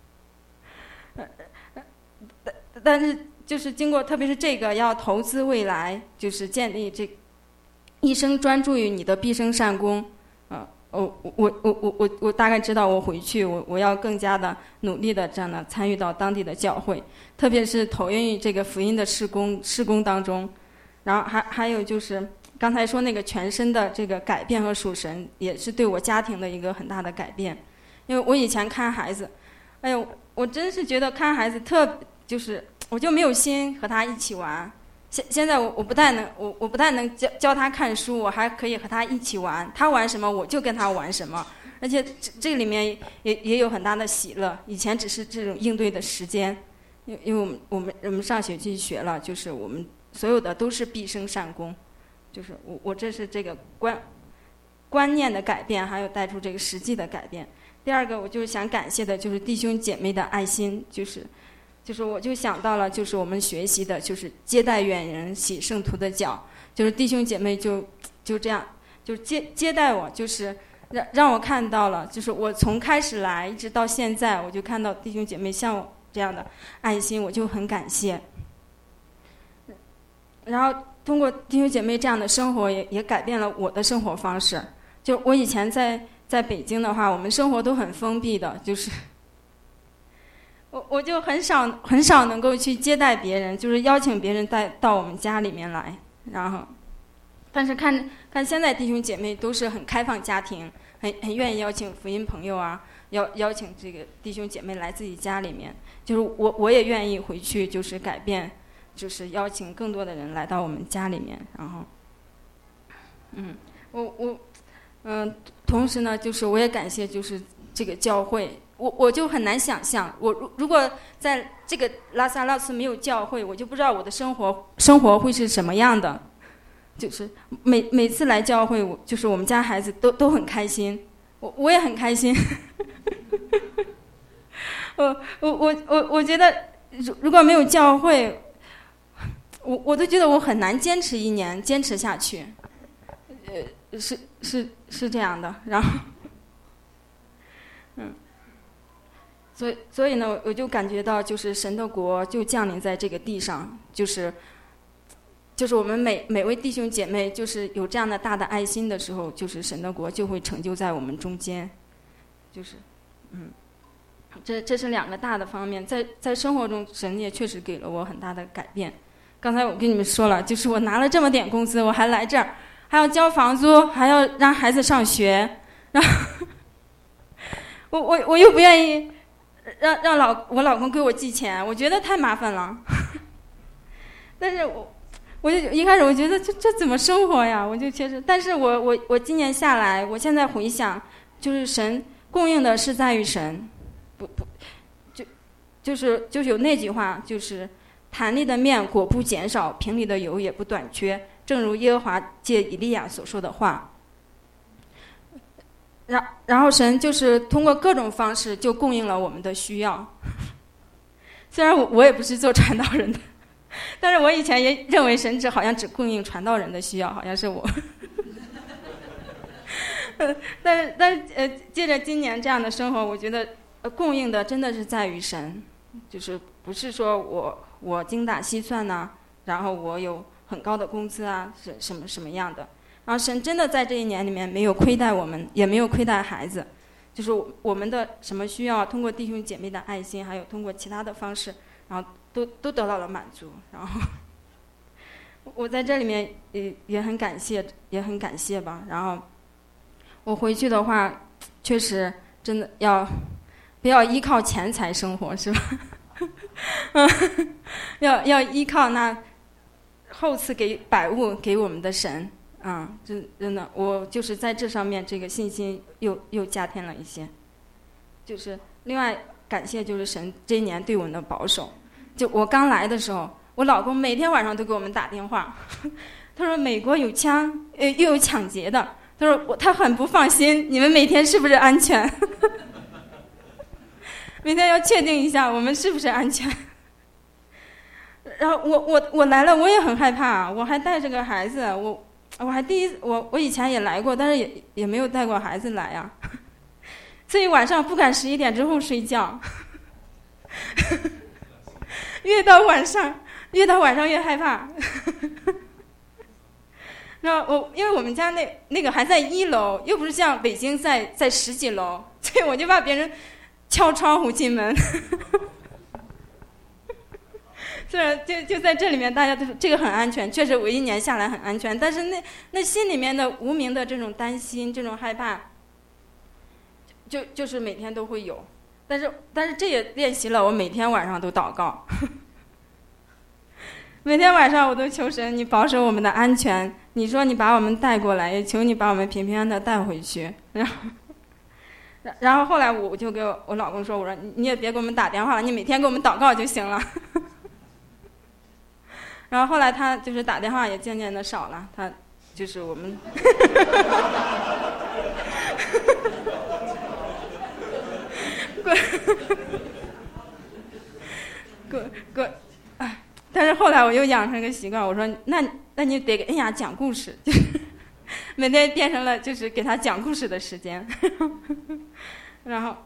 但是就是经过，特别是这个要投资未来，就是建立这一生专注于你的毕生善功。我大概知道，我回去我要更加的努力的这样的参与到当地的教会，特别是投入于这个福音的事工当中。然后还有就是刚才说那个全身的这个改变和属神，也是对我家庭的一个很大的改变。因为我以前看孩子，哎呦，我真是觉得看孩子就是我就没有心和他一起玩。现在我不但能教他看书，我还可以和他一起玩，他玩什么我就跟他玩什么，而且这里面也有很大的喜乐。以前只是这种应对的时间，因为我们上学期学了，就是我们所有的都是毕生善功，就是我这是这个观念的改变，还有带出这个实际的改变。第二个我就是想感谢的就是弟兄姐妹的爱心，就是我就想到了，就是我们学习的，就是接待远人，洗圣徒的脚，就是弟兄姐妹就这样，就接待我，就是让我看到了，就是我从开始来一直到现在，我就看到弟兄姐妹像我这样的爱心，我就很感谢。然后通过弟兄姐妹这样的生活，也改变了我的生活方式。就我以前在北京的话，我们生活都很封闭的，就是我就很少能够去接待别人，就是邀请别人到我们家里面来。然后，但是看现在弟兄姐妹都是很开放家庭，很愿意邀请福音朋友啊，邀请这个弟兄姐妹来自己家里面。就是我也愿意回去，就是改变，就是邀请更多的人来到我们家里面。然后，同时呢，就是我也感谢就是这个教会。我就很难想象，我如果在这个拉萨拉斯没有教会，我就不知道我的生活会是什么样的。就是每次来教会，就是我们家孩子都很开心，我也很开心。我觉得如果没有教会，我都觉得我很难坚持1年坚持下去。是这样的，然后所以呢，我就感觉到，就是神的国就降临在这个地上，就是我们每位弟兄姐妹，就是有这样的大的爱心的时候，就是神的国就会成就在我们中间，就是这是2个大的方面。在生活中，神也确实给了我很大的改变。刚才我跟你们说了，就是我拿了这么点工资，我还来这儿，还要交房租，还要让孩子上学，然后我又不愿意让我老公给我寄钱，我觉得太麻烦了。但是我就一开始我觉得这怎么生活呀？我就确实，但是我今年下来，我现在回想，就是神供应的是在于神，就是有那句话，就是坛里的面果不减少，瓶里的油也不短缺，正如耶和华借以利亚所说的话。然后神就是通过各种方式就供应了我们的需要。虽然我也不是做传道人的，但是我以前也认为神好像只供应传道人的需要，好像是我。但是借着今年这样的生活，我觉得供应的真的是在于神，就是不是说我精打细算呐，然后我有很高的工资啊，是什么样的。然后神真的在这一年里面没有亏待我们，也没有亏待孩子，就是我们的什么需要，通过弟兄姐妹的爱心，还有通过其他的方式，然后都得到了满足。然后我在这里面也很感谢吧。然后我回去的话，确实真的不要依靠钱财生活，是吧？要依靠那后赐给百物给我们的神。真的，我就是在这上面这个信心又加添了一些。就是另外感谢就是神这一年对我们的保守。就我刚来的时候，我老公每天晚上都给我们打电话，他说美国有枪，又有抢劫的，他说他很不放心，你们每天是不是安全？每天要确定一下我们是不是安全。然后我来了，我也很害怕，我还带着个孩子，我还我以前也来过，但是也没有带过孩子来啊，所以晚上不敢11点之后睡觉，越到晚上越害怕。然后因为我们家那个还在1楼，又不是像北京在10几楼，所以我就怕别人敲窗户进门。虽然就在这里面，大家都说这个很安全，确实我1年下来很安全，但是那心里面的无名的这种担心、这种害怕，就是每天都会有。但是这也练习了我每天晚上都祷告，每天晚上我都求神，你保守我们的安全。你说你把我们带过来，也求你把我们平平安安的带回去。然后后来我就给我老公说，我说你也别给我们打电话了，你每天给我们祷告就行了。然后后来他就是打电话也渐渐的少了，他就是我们但是后来我又养成个习惯，我说那你得给恩雅讲故事，就是每天变成了就是给他讲故事的时间。然后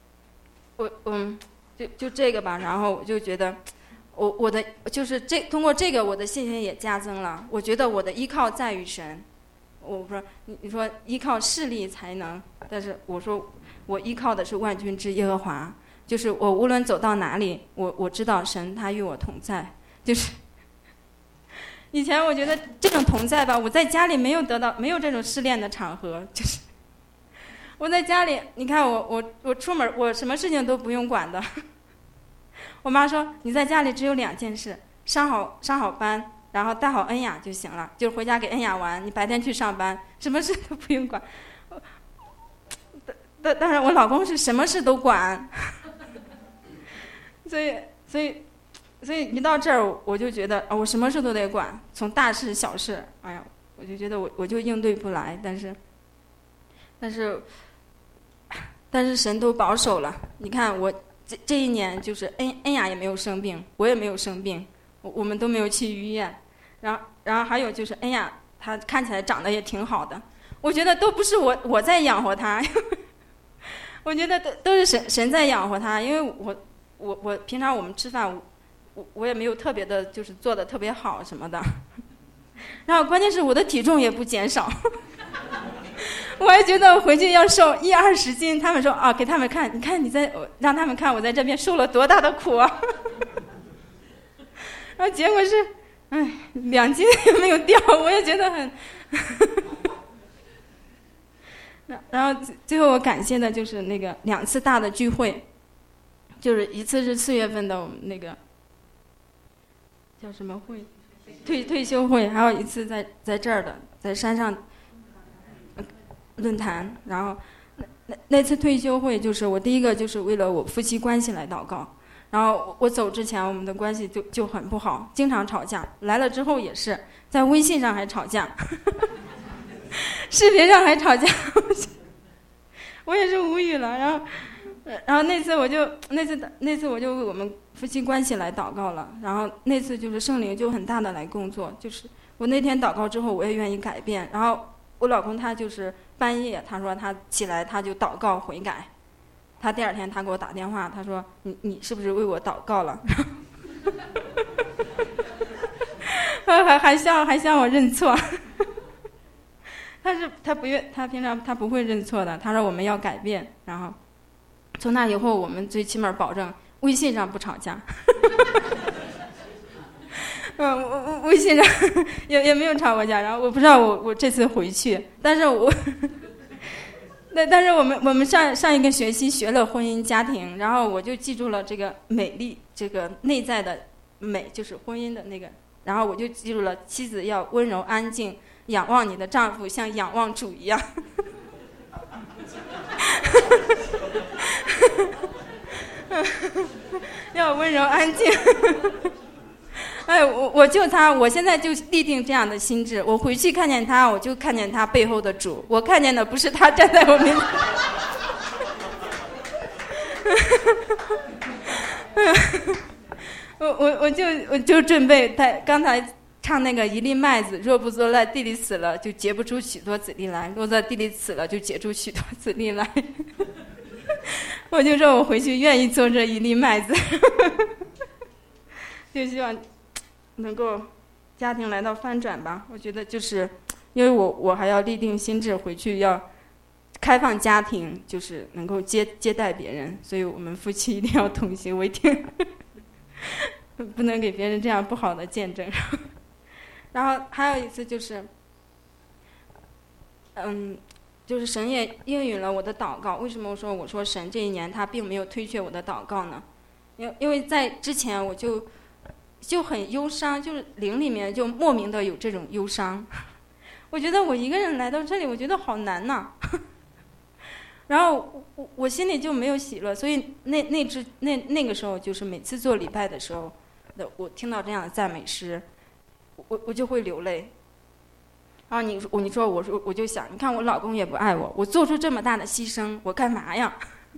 就这个吧，然后我就觉得我的就是通过这个我的信心也加增了。我觉得我的依靠在于神。我说你说依靠势力才能，但是我说我依靠的是万军之耶和华，就是我无论走到哪里，我知道神他与我同在。就是以前我觉得这种同在吧，我在家里没有这种试炼的场合，就是我在家里，你看我出门我什么事情都不用管的。我妈说你在家里只有2件事，上好班，然后带好恩雅就行了，就是回家给恩雅玩，你白天去上班，什么事都不用管。当然我老公是什么事都管。所以一到这儿我就觉得我什么事都得管，从大事小事，哎呀，我就觉得我就应对不来。但是神都保守了。你看我这一年就是恩雅也没有生病，我也没有生病，我们都没有去医院。然后还有就是恩雅她看起来长得也挺好的，我觉得都不是我在养活她，我觉得都是神在养活她。因为我平常我们吃饭我也没有特别的就是做的特别好什么的，然后关键是我的体重也不减少。我还觉得回去要瘦1-20斤，他们说给他们看，你看让他们看我在这边受了多大的苦啊。然后结果是2斤也没有掉，我也觉得很然后最后我感谢的就是那个2次大的聚会，就是一次是4月份的我们那个叫什么会退休会，还有一次在这儿的在山上论坛。然后那次退休会就是我第一个就是为了我夫妻关系来祷告， 然后我走之前，我们的关系就很不好，经常吵架。来了之后也是，在微信上还吵架，视频上还吵架，我也是无语了。然后那次我就为我们夫妻关系来祷告了。然后那次就是圣灵就很大的来工作，就是我那天祷告之后，我也愿意改变。然后我老公他就是半夜，他说他起来他就祷告悔改。他第二天他给我打电话，他说你是不是为我祷告了？还向我认错。他平常他不会认错的。他说我们要改变，然后从那以后我们最起码保证微信上不吵架。微信上也没有吵过架。然后我不知道我这次回去，但是我们上一个学期学了婚姻家庭，然后我就记住了这个美丽，这个内在的美，就是婚姻的那个。然后我就记住了，妻子要温柔安静，仰望你的丈夫像仰望主一样。要温柔安静。哎，我现在就立定这样的心志，我回去看见他，我就看见他背后的主，我看见的不是他站在我面前。我就准备他刚才唱那个一粒麦子，若不落在地里死了，就结不出许多子粒来；落在地里死了，就结出许多子粒来。我就说我回去愿意做这一粒麦子，就希望能够家庭来到翻转吧。我觉得就是因为我还要立定心志，回去要开放家庭，就是能够接待别人，所以我们夫妻一定要同心为定。不能给别人这样不好的见证。然后还有一次就是，就是神也应允了我的祷告。为什么我说神这一年他并没有推却我的祷告呢？因为在之前我就很忧伤，就是灵里面就莫名的有这种忧伤。我觉得我一个人来到这里，我觉得好难呐。然后我心里就没有喜乐，所以那个时候就是每次做礼拜的时候，我听到这样的赞美诗，我就会流泪。然后你说我就想，你看我老公也不爱我，我做出这么大的牺牲，我干嘛呀？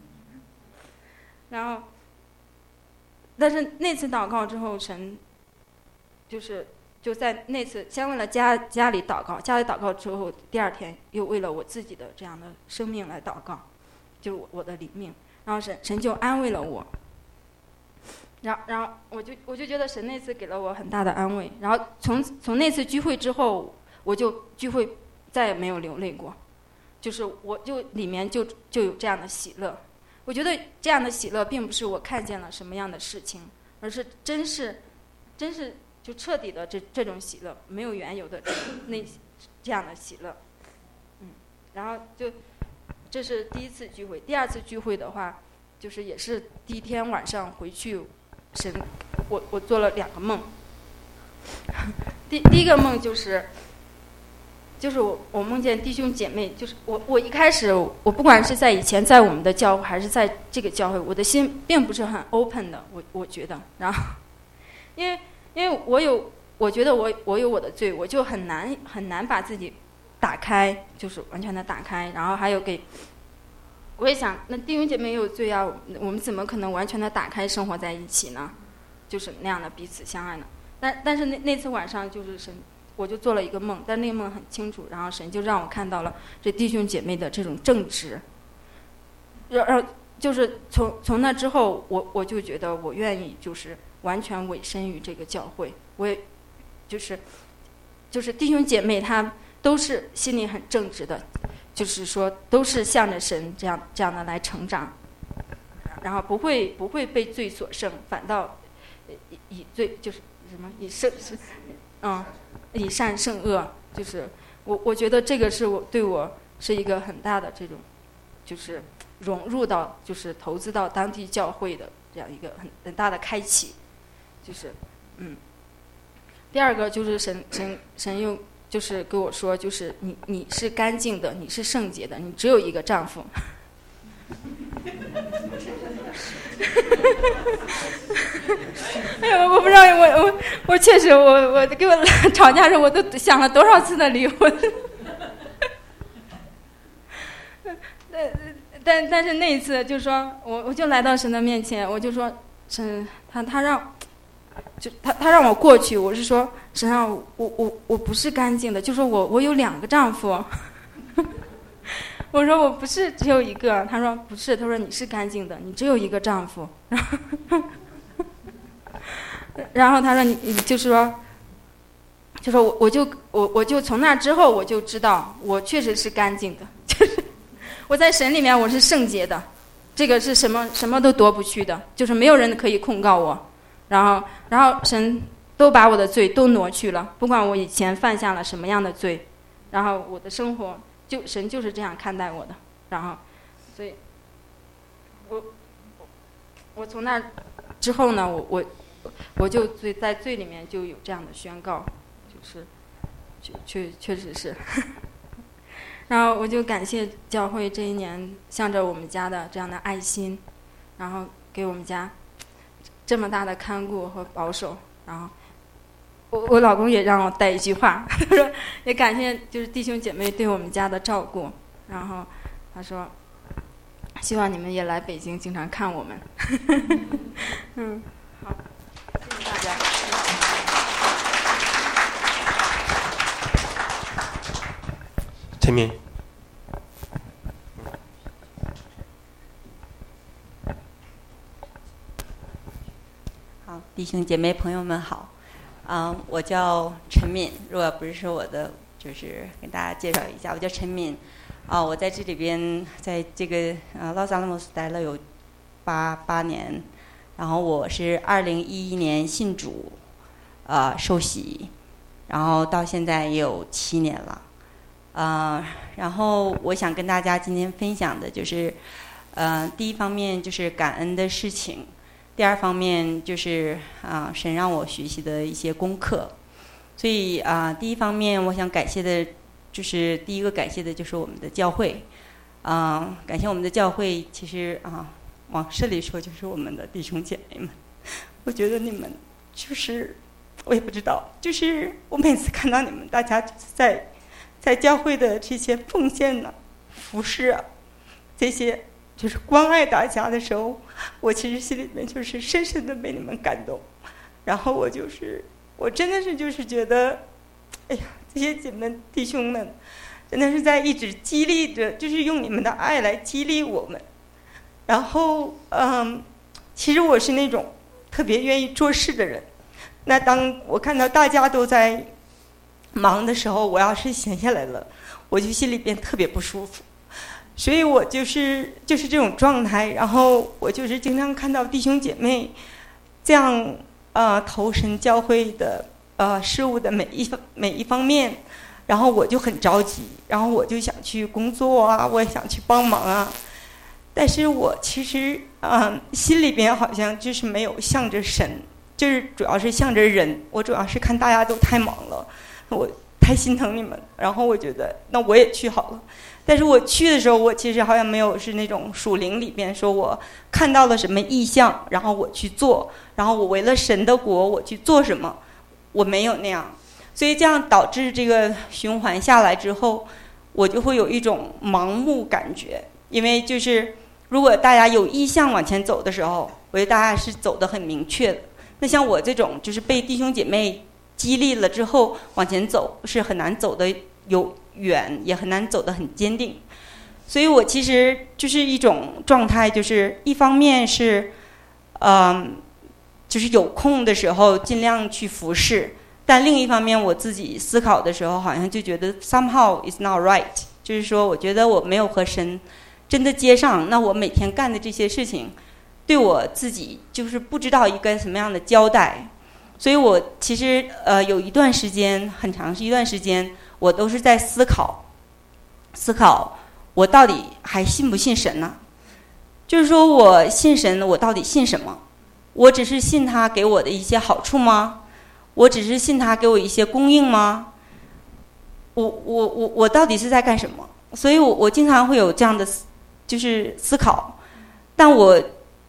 然后，但是那次祷告之后，神就在那次先为了家里祷告，家里祷告之后，第二天又为了我自己的这样的生命来祷告，就是我的灵命。然后神就安慰了我。然后我就觉得神那次给了我很大的安慰。然后从那次聚会之后，我就聚会再也没有流泪过，就是我就里面就有这样的喜乐。我觉得这样的喜乐并不是我看见了什么样的事情，而是真是就彻底的这种喜乐，没有缘由的这样的喜乐。然后这是第一次聚会。第二次聚会的话，就是也是第一天晚上回去，我做了2个梦。第一个梦就是我梦见弟兄姐妹，就是我一开始我不管是在以前在我们的教会还是在这个教会，我的心并不是很 open 的，我觉得。然后因为我觉得我有我的罪，我就很难把自己打开，就是完全的打开。然后还有我也想，那弟兄姐妹也有罪啊，我们怎么可能完全的打开生活在一起呢？就是那样的彼此相爱呢？但是那次晚上就是我就做了一个梦，但那个梦很清楚，然后神就让我看到了这弟兄姐妹的这种正直。就是从那之后，我就觉得我愿意就是完全委身于这个教会。我也就是弟兄姐妹他都是心里很正直的，就是说都是向着神这样的来成长，然后不会被罪所胜，反倒以罪就是什么以善胜恶。就是我觉得这个是对我是一个很大的这种就是融入到就是投资到当地教会的这样一个很大的开启。就是第二个就是神又就是跟我说，就是你是干净的，你是圣洁的，你只有一个丈夫。 哎呀，我不知道，我确实，我跟我吵架时，我都想了多少次的离婚。但是那一次，就说我就来到神的面前，我就说神，他让我过去，我是说神啊，我不是干净的，就说我有2个丈夫。我说我不是只有一个，他说不是，他说你是干净的，你只有1个丈夫。然后他说你就是说，我就从那之后我就知道我确实是干净的，就是我在神里面我是圣洁的，这个是什么都夺不去的，就是没有人可以控告我。然后神都把我的罪都挪去了，不管我以前犯下了什么样的罪，然后我的生活神就是这样看待我的。然后所以我从那之后呢，我就在罪里面就有这样的宣告，确实是。然后我就感谢教会这一年向着我们家的这样的爱心，然后给我们家这么大的看顾和保守。然后我老公也让我带一句话，他说也感谢就是弟兄姐妹对我们家的照顾。然后他说希望你们也来北京经常看我们。好，谢谢大家。 陈明。 好，弟兄姐妹朋友们好，我叫陈敏，如果不是说我的，就是跟大家介绍一下，我叫陈敏，我在这里边，在这个洛萨拉莫斯待了有8年，然后我是2011年信主，受洗，然后到现在也有7年了。然后我想跟大家今天分享的就是，第一方面就是感恩的事情，第二方面就是神让我学习的一些功课。所以第一方面我想感谢的，就是第一个感谢的就是我们的教会，感谢我们的教会，其实往这里说就是我们的弟兄姐妹们，我觉得你们就是我也不知道，就是我每次看到你们大家在教会的这些奉献呢、服侍啊，这些就是关爱大家的时候，我其实心里面就是深深的被你们感动。然后我真的是就是觉得，哎呀，这些姐妹弟兄们真的是在一直激励着，就是用你们的爱来激励我们。然后其实我是那种特别愿意做事的人，那当我看到大家都在忙的时候，我要是闲下来了，我就心里边特别不舒服，所以我就是这种状态。然后我就是经常看到弟兄姐妹这样投身教会的事务的每一方面，然后我就很着急，然后我就想去工作啊，我也想去帮忙啊，但是我其实心里边好像就是没有向着神，就是主要是向着人。我主要是看大家都太忙了，我太心疼你们，然后我觉得那我也去好了。但是我去的时候，我其实好像没有是那种属灵里边说我看到了什么异象，然后我去做，然后我为了神的国我去做什么，我没有那样。所以这样导致这个循环下来之后，我就会有一种盲目感觉。因为就是如果大家有意向往前走的时候，我觉得大家是走得很明确的。那像我这种就是被弟兄姐妹激励了之后往前走，是很难走得有远，也很难走得很坚定。所以我其实就是一种状态，就是一方面是就是有空的时候尽量去服侍，但另一方面我自己思考的时候好像就觉得 somehow is not right， 就是说我觉得我没有和神真的接上，那我每天干的这些事情对我自己就是不知道一个什么样的交代。所以我其实有一段时间，很长一段时间，我都是在思考我到底还信不信神呢？就是说我信神，我到底信什么？我只是信他给我的一些好处吗？我只是信他给我一些供应吗？我到底是在干什么？所以我经常会有这样的就是思考。但我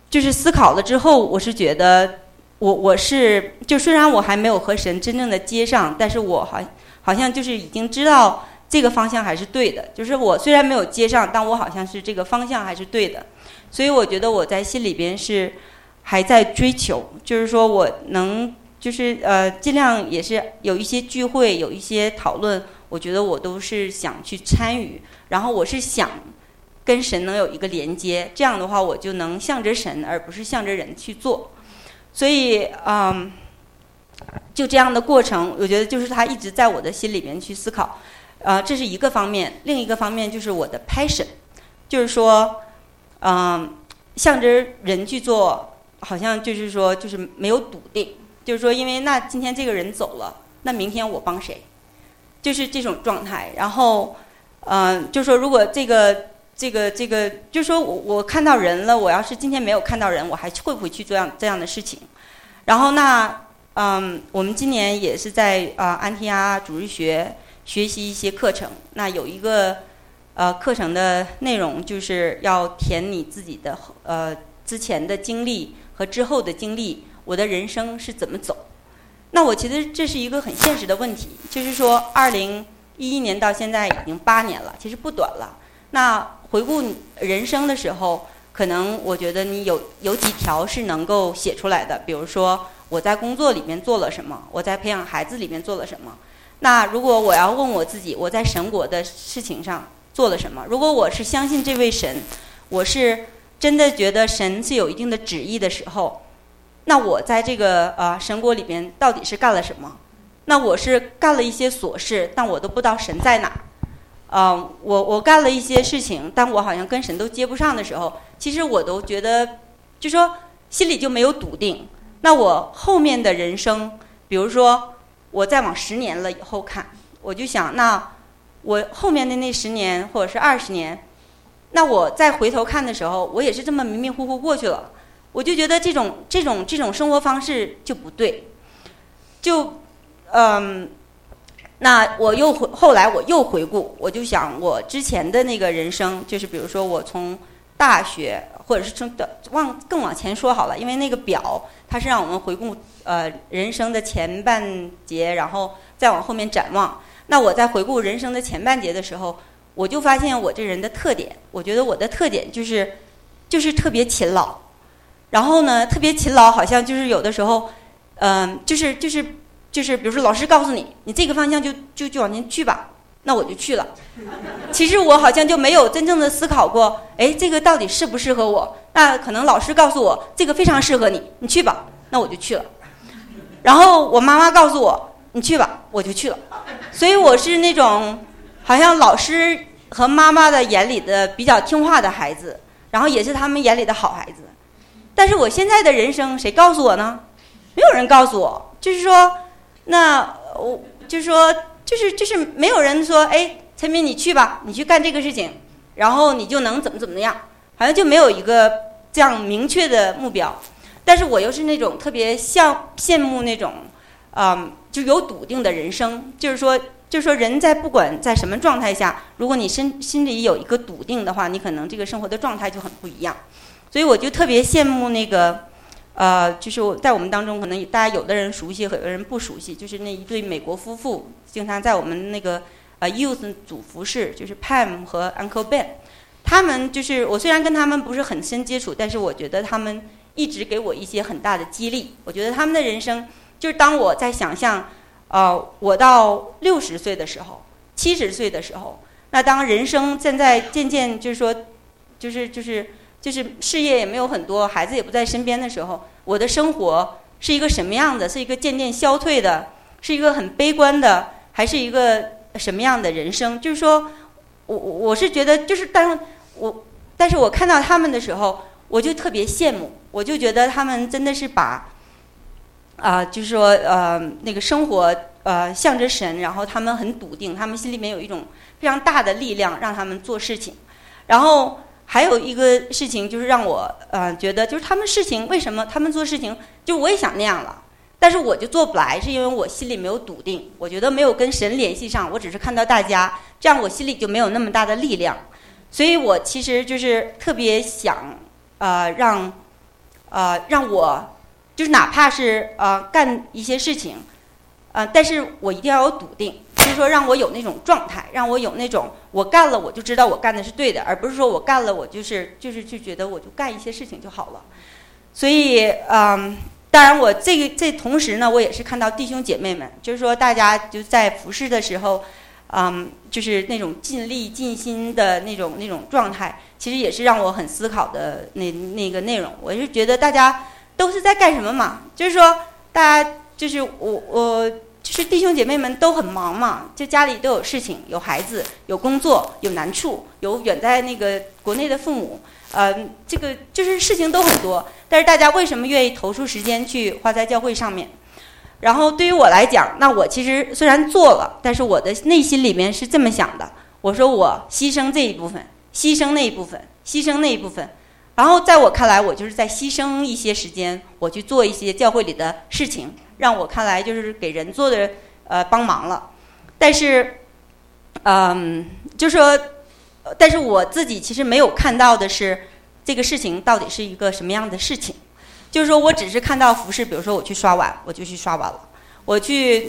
就是思考了之后，我是觉得我是就虽然我还没有和神真正的接上，但是我好像就是已经知道这个方向还是对的。就是我虽然没有接上，但我好像是这个方向还是对的。所以我觉得我在心里边是还在追求，就是说我能就是尽量也是有一些聚会，有一些讨论，我觉得我都是想去参与，然后我是想跟神能有一个连接，这样的话我就能向着神而不是向着人去做。所以就这样的过程，我觉得就是他一直在我的心里面去思考，这是一个方面。另一个方面就是我的 passion， 就是说向着人去做，好像就是说就是没有笃定，就是说因为那今天这个人走了，那明天我帮谁，就是这种状态。然后就是说如果这个就是说我看到人了，我要是今天没有看到人，我还会不会去做这样的事情。然后那我们今年也是在安提阿主日学学习一些课程，那有一个课程的内容就是要填你自己的之前的经历和之后的经历，我的人生是怎么走。那我其实这是一个很现实的问题，就是说2011年到现在已经8年了，其实不短了。那回顾人生的时候，可能我觉得你有几条是能够写出来的，比如说我在工作里面做了什么，我在培养孩子里面做了什么。那如果我要问我自己，我在神国的事情上做了什么？如果我是相信这位神，我是真的觉得神是有一定的旨意的时候，那我在这个神国里边到底是干了什么？那我是干了一些琐事，但我都不知道神在哪。我干了一些事情，但我好像跟神都接不上的时候，其实我都觉得，就说心里就没有笃定。那我后面的人生，比如说我再往10年了以后看，我就想，那我后面的那10年或者是20年，那我再回头看的时候，我也是这么迷迷糊糊过去了。我就觉得这种生活方式就不对，就那后来我又回顾，我就想我之前的那个人生，就是比如说我从大学，或者是更往前说好了，因为那个表它是让我们回顾人生的前半节，然后再往后面展望。那我在回顾人生的前半节的时候，我就发现我这人的特点，我觉得我的特点就是特别勤劳。然后呢，特别勤劳，好像就是有的时候，就是比如说老师告诉你，你这个方向就往前去吧，那我就去了。其实我好像就没有真正的思考过，哎，这个到底适不适合我？那可能老师告诉我这个非常适合你，你去吧，那我就去了。然后我妈妈告诉我，你去吧，我就去了。所以我是那种好像老师和妈妈的眼里的比较听话的孩子，然后也是他们眼里的好孩子。但是我现在的人生谁告诉我呢？没有人告诉我，就是说，那我就是说，就是没有人说，哎，陈敏你去吧，你去干这个事情，然后你就能怎么样，好像就没有一个这样明确的目标。但是我又是那种特别羡慕那种，就有笃定的人生，就是说人在不管在什么状态下，如果你心里有一个笃定的话，你可能这个生活的状态就很不一样。所以我就特别羡慕那个，就是在我们当中，可能大家有的人熟悉，有的人不熟悉，就是那一对美国夫妇，经常在我们那个youth 组服饰，就是 Pam 和 Uncle Ben， 他们就是我虽然跟他们不是很深接触，但是我觉得他们一直给我一些很大的激励。我觉得他们的人生，就是当我在想象，我到60岁的时候，70岁的时候，那当人生现在渐渐就是说，就是事业也没有很多，孩子也不在身边的时候，我的生活是一个什么样的？是一个渐渐消退的，是一个很悲观的，还是一个什么样的人生？就是说，我是觉得，就是但是我看到他们的时候，我就特别羡慕，我就觉得他们真的是把，就是说那个生活向着神，然后他们很笃定，他们心里面有一种非常大的力量让他们做事情，然后。还有一个事情就是让我觉得，就是他们事情为什么他们做事情，就我也想那样了，但是我就做不来，是因为我心里没有笃定，我觉得没有跟神联系上，我只是看到大家，这样我心里就没有那么大的力量，所以我其实就是特别想让让我就是哪怕是干一些事情，但是我一定要有笃定，就是说让我有那种状态，让我有那种我干了我就知道我干的是对的，而不是说我干了我就是就觉得我就干一些事情就好了。所以当然我这同时呢，我也是看到弟兄姐妹们，就是说大家就在服事的时候，就是那种尽力尽心的那种状态，其实也是让我很思考的那个内容。我是觉得大家都是在干什么嘛？就是说大家就是我就是弟兄姐妹们都很忙嘛，就家里都有事情，有孩子，有工作，有难处，有远在那个国内的父母。这个就是事情都很多，但是大家为什么愿意投出时间去花在教会上面？然后对于我来讲，那我其实虽然做了，但是我的内心里面是这么想的，我说我牺牲这一部分，牺牲那一部分，牺牲那一部分，然后在我看来，我就是在牺牲一些时间，我去做一些教会里的事情，让我看来就是给人做的帮忙了。但是就是说但是我自己其实没有看到的是这个事情到底是一个什么样的事情。就是说我只是看到服饰，比如说我去刷碗，我就去刷碗了，我去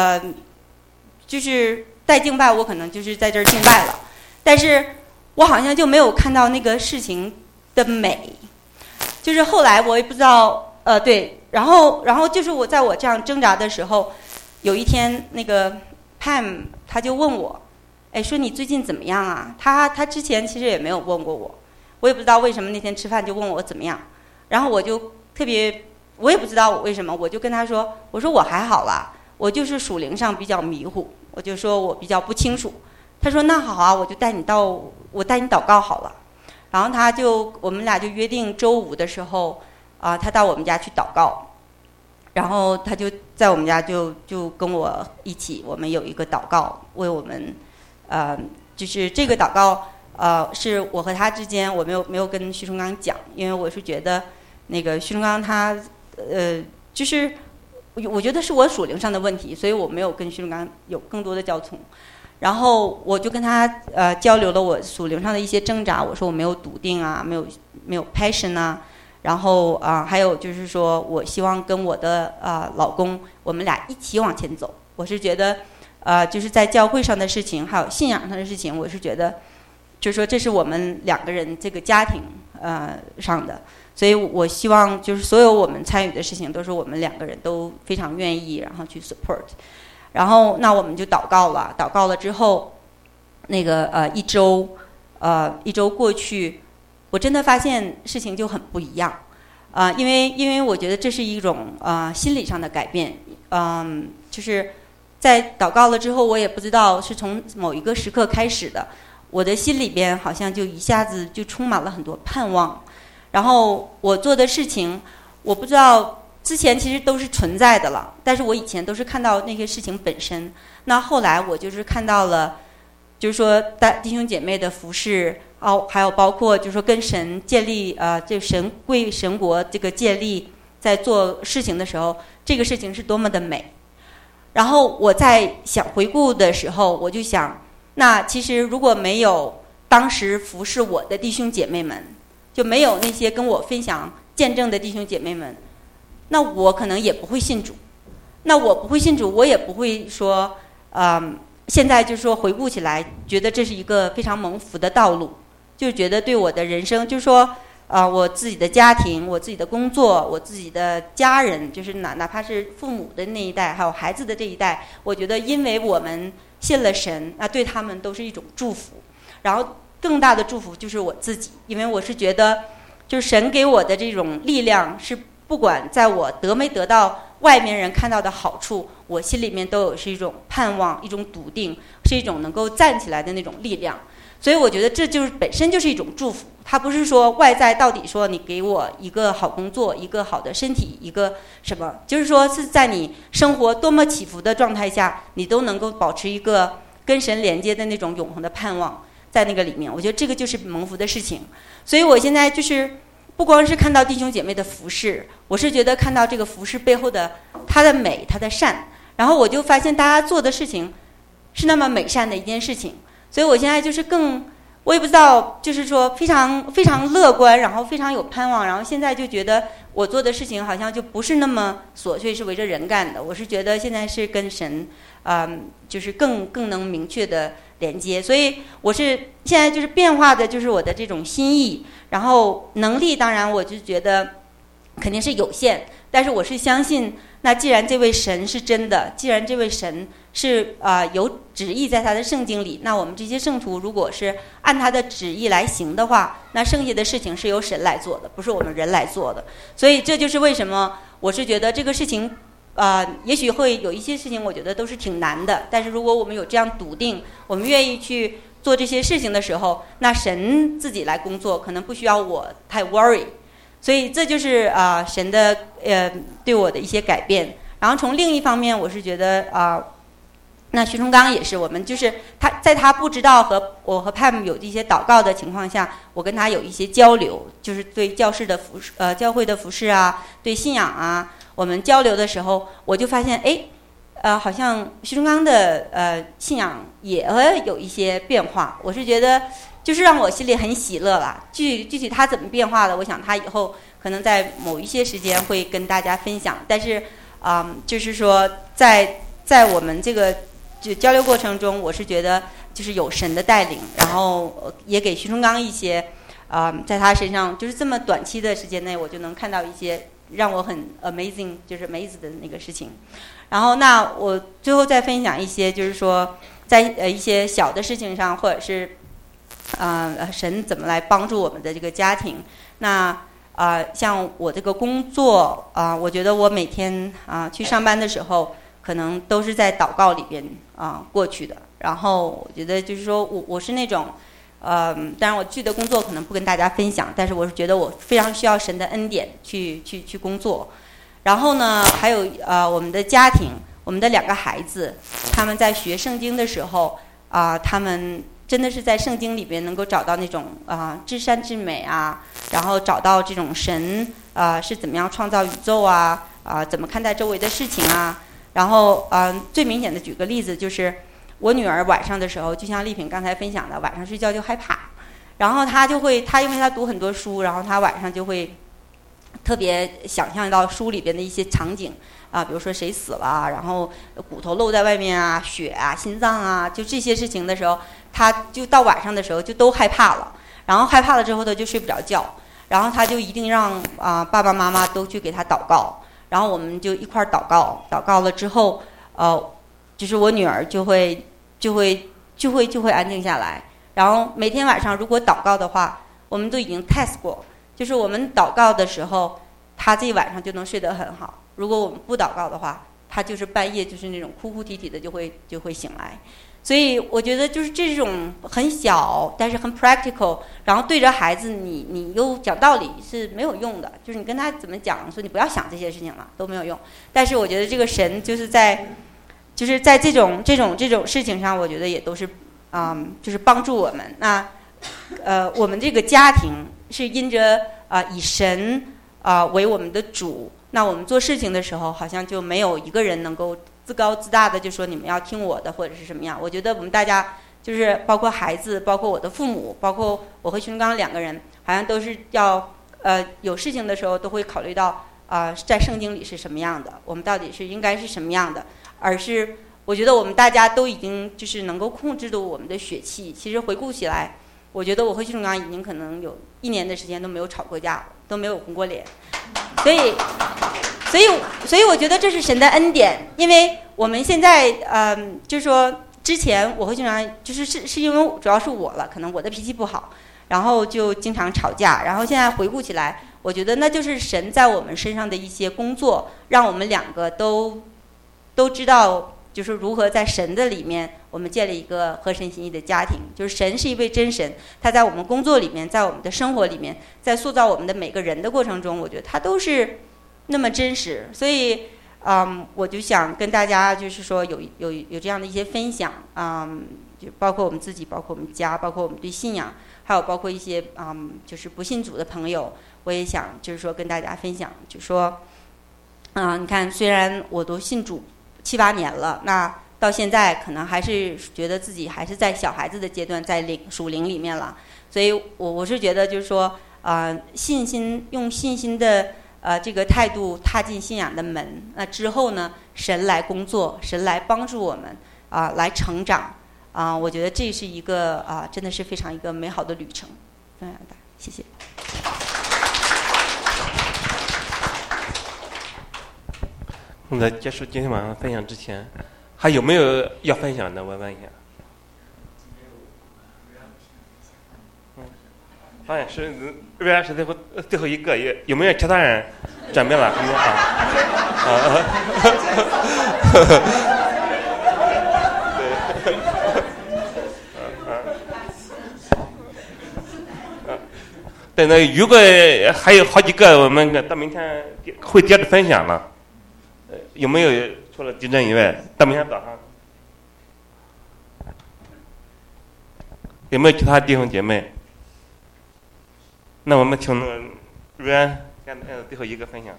就是带敬拜，我可能就是在这儿敬拜了，但是我好像就没有看到那个事情的美。就是后来我也不知道对，然后就是我在我这样挣扎的时候，有一天那个 Pam 他就问我，说你最近怎么样啊？他之前其实也没有问过我，我也不知道为什么那天吃饭就问我怎么样，然后我就特别，我也不知道我为什么，我就跟他说，我说我还好啦，我就是属灵上比较迷糊，我就说我比较不清楚。他说那好啊，我带你祷告好了。然后我们俩就约定周五的时候他到我们家去祷告，然后他就在我们家就跟我一起，我们有一个祷告，为我们就是这个祷告是我和他之间，我没有跟徐崇刚讲，因为我是觉得那个徐崇刚他就是我觉得是我属灵上的问题，所以我没有跟徐崇刚有更多的交通。然后我就跟他交流了我属灵上的一些挣扎，我说我没有笃定啊，没有 passion 啊，然后还有就是说我希望跟我的老公我们俩一起往前走。我是觉得就是在教会上的事情还有信仰上的事情，我是觉得就是说这是我们两个人这个家庭上的，所以我希望就是所有我们参与的事情都是我们两个人都非常愿意然后去 support。然后那我们就祷告了，祷告了之后那个一周过去，我真的发现事情就很不一样因为我觉得这是一种心理上的改变。就是在祷告了之后，我也不知道是从某一个时刻开始的，我的心里边好像就一下子就充满了很多盼望。然后我做的事情我不知道之前其实都是存在的了，但是我以前都是看到那些事情本身。那后来我就是看到了，就是说弟兄姐妹的服事还有包括就是说跟神建立这神贵神国这个建立，在做事情的时候，这个事情是多么的美。然后我在想回顾的时候，我就想，那其实如果没有当时服侍我的弟兄姐妹们，就没有那些跟我分享见证的弟兄姐妹们，那我可能也不会信主。那我不会信主，我也不会说现在就是说回顾起来觉得这是一个非常蒙福的道路，就觉得对我的人生就是说我自己的家庭，我自己的工作，我自己的家人，就是哪怕是父母的那一代还有孩子的这一代，我觉得因为我们信了神，那对他们都是一种祝福。然后更大的祝福就是我自己，因为我是觉得就是神给我的这种力量，是不管在我得没得到外面人看到的好处，我心里面都有是一种盼望，一种笃定，是一种能够站起来的那种力量。所以我觉得这就是本身就是一种祝福，它不是说外在到底说你给我一个好工作，一个好的身体，一个什么，就是说是在你生活多么起伏的状态下，你都能够保持一个跟神连接的那种永恒的盼望在那个里面。我觉得这个就是蒙福的事情。所以我现在就是不光是看到弟兄姐妹的服事，我是觉得看到这个服事背后的它的美，它的善，然后我就发现大家做的事情是那么美善的一件事情。所以我现在就是更我也不知道，就是说非常非常乐观，然后非常有盼望，然后现在就觉得我做的事情好像就不是那么琐碎，是围着人干的。我是觉得现在是跟神，就是更能明确的连接。所以我是现在就是变化的，就是我的这种心意，然后能力当然我就觉得肯定是有限，但是我是相信，那既然这位神是真的，既然这位神是有旨意在他的圣经里，那我们这些圣徒如果是按他的旨意来行的话，那剩下的事情是由神来做的，不是我们人来做的。所以这就是为什么我是觉得这个事情也许会有一些事情我觉得都是挺难的，但是如果我们有这样笃定，我们愿意去做这些事情的时候，那神自己来工作，可能不需要我太 worry。所以这就是神的对我的一些改变。然后从另一方面，我是觉得那徐崇刚也是，我们就是他不知道和我和 Pam 有一些祷告的情况下，我跟他有一些交流，就是对教会的服事啊，对信仰啊，我们交流的时候，我就发现好像徐崇刚的信仰也有一些变化。我是觉得就是让我心里很喜乐啦。具体他怎么变化的，我想他以后可能在某一些时间会跟大家分享。但是就是说在我们这个就交流过程中，我是觉得就是有神的带领，然后也给徐崇刚一些在他身上就是这么短期的时间内，我就能看到一些让我很 amazing 就是 amazing 的那个事情。然后那我最后再分享一些，就是说在一些小的事情上，或者是神怎么来帮助我们的这个家庭。那像我这个工作我觉得我每天去上班的时候，可能都是在祷告里边过去的。然后我觉得就是说我是那种当然我去的工作可能不跟大家分享，但是我是觉得我非常需要神的恩典去工作。然后呢，还有我们的家庭，我们的2个孩子，他们在学圣经的时候他们真的是在圣经里边能够找到那种至善至美然后找到这种神是怎么样创造宇宙怎么看待周围的事情然后最明显的举个例子，就是我女儿晚上的时候，就像丽萍刚才分享的，晚上睡觉就害怕，然后她因为她读很多书，然后她晚上就会特别想象到书里边的一些场景比如说谁死了，然后骨头露在外面血心脏就这些事情的时候，她就到晚上的时候就都害怕了，然后害怕了之后她就睡不着觉，然后她就一定让爸爸妈妈都去给她祷告，然后我们就一块祷告了之后就是我女儿就会安静下来。然后每天晚上如果祷告的话，我们都已经 test 过，就是我们祷告的时候，她这一晚上就能睡得很好。如果我们不祷告的话，她就是半夜就是那种哭哭啼啼的就会醒来。所以我觉得就是这种很小但是很 practical， 然后对着孩子你又讲道理是没有用的，就是你跟他怎么讲说你不要想这些事情了都没有用。但是我觉得这个神就是在这种事情上，我觉得也都是就是帮助我们。那我们这个家庭是因着以神为我们的主，那我们做事情的时候好像就没有一个人能够自高自大的就说你们要听我的或者是什么样。我觉得我们大家就是包括孩子，包括我的父母，包括我和徐刚2个人，好像都是要有事情的时候都会考虑到在圣经里是什么样的，我们到底是应该是什么样的，而是我觉得我们大家都已经就是能够控制住我们的血气。其实回顾起来，我觉得我和徐刚已经可能有1年的时间都没有吵过架，都没有红过脸。所以我觉得这是神的恩典。因为我们现在就是说之前我和徐刚是因为主要是我了，可能我的脾气不好，然后就经常吵架。然后现在回顾起来，我觉得那就是神在我们身上的一些工作，让我们2个都知道就是如何在神的里面我们建立一个合神心意的家庭。就是神是一位真神，他在我们工作里面，在我们的生活里面，在塑造我们的每个人的过程中，我觉得他都是那么真实。所以我就想跟大家就是说有这样的一些分享就包括我们自己，包括我们家，包括我们对信仰，还有包括一些就是不信主的朋友，我也想就是说跟大家分享，就说你看虽然我都信主7、8年了，那到现在可能还是觉得自己还是在小孩子的阶段，在属灵里面了。所以我是觉得就是说，信心用信心的这个态度踏进信仰的门，那之后呢，神来工作，神来帮助我们来成长我觉得这是一个真的是非常一个美好的旅程。谢谢。 在结束今天晚上分享之前，还有没有要分享的？我问一下。好像是瑞安是最后一个，有没有其他人准备了？对，那如果还有好几个，我们到明天会接着分享了。有没有除了地震以外，到明天早上有没有其他弟兄姐妹？那我们请瑞安干最后一个分享。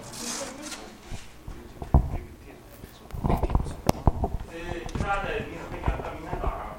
其他的你分享到明天早上。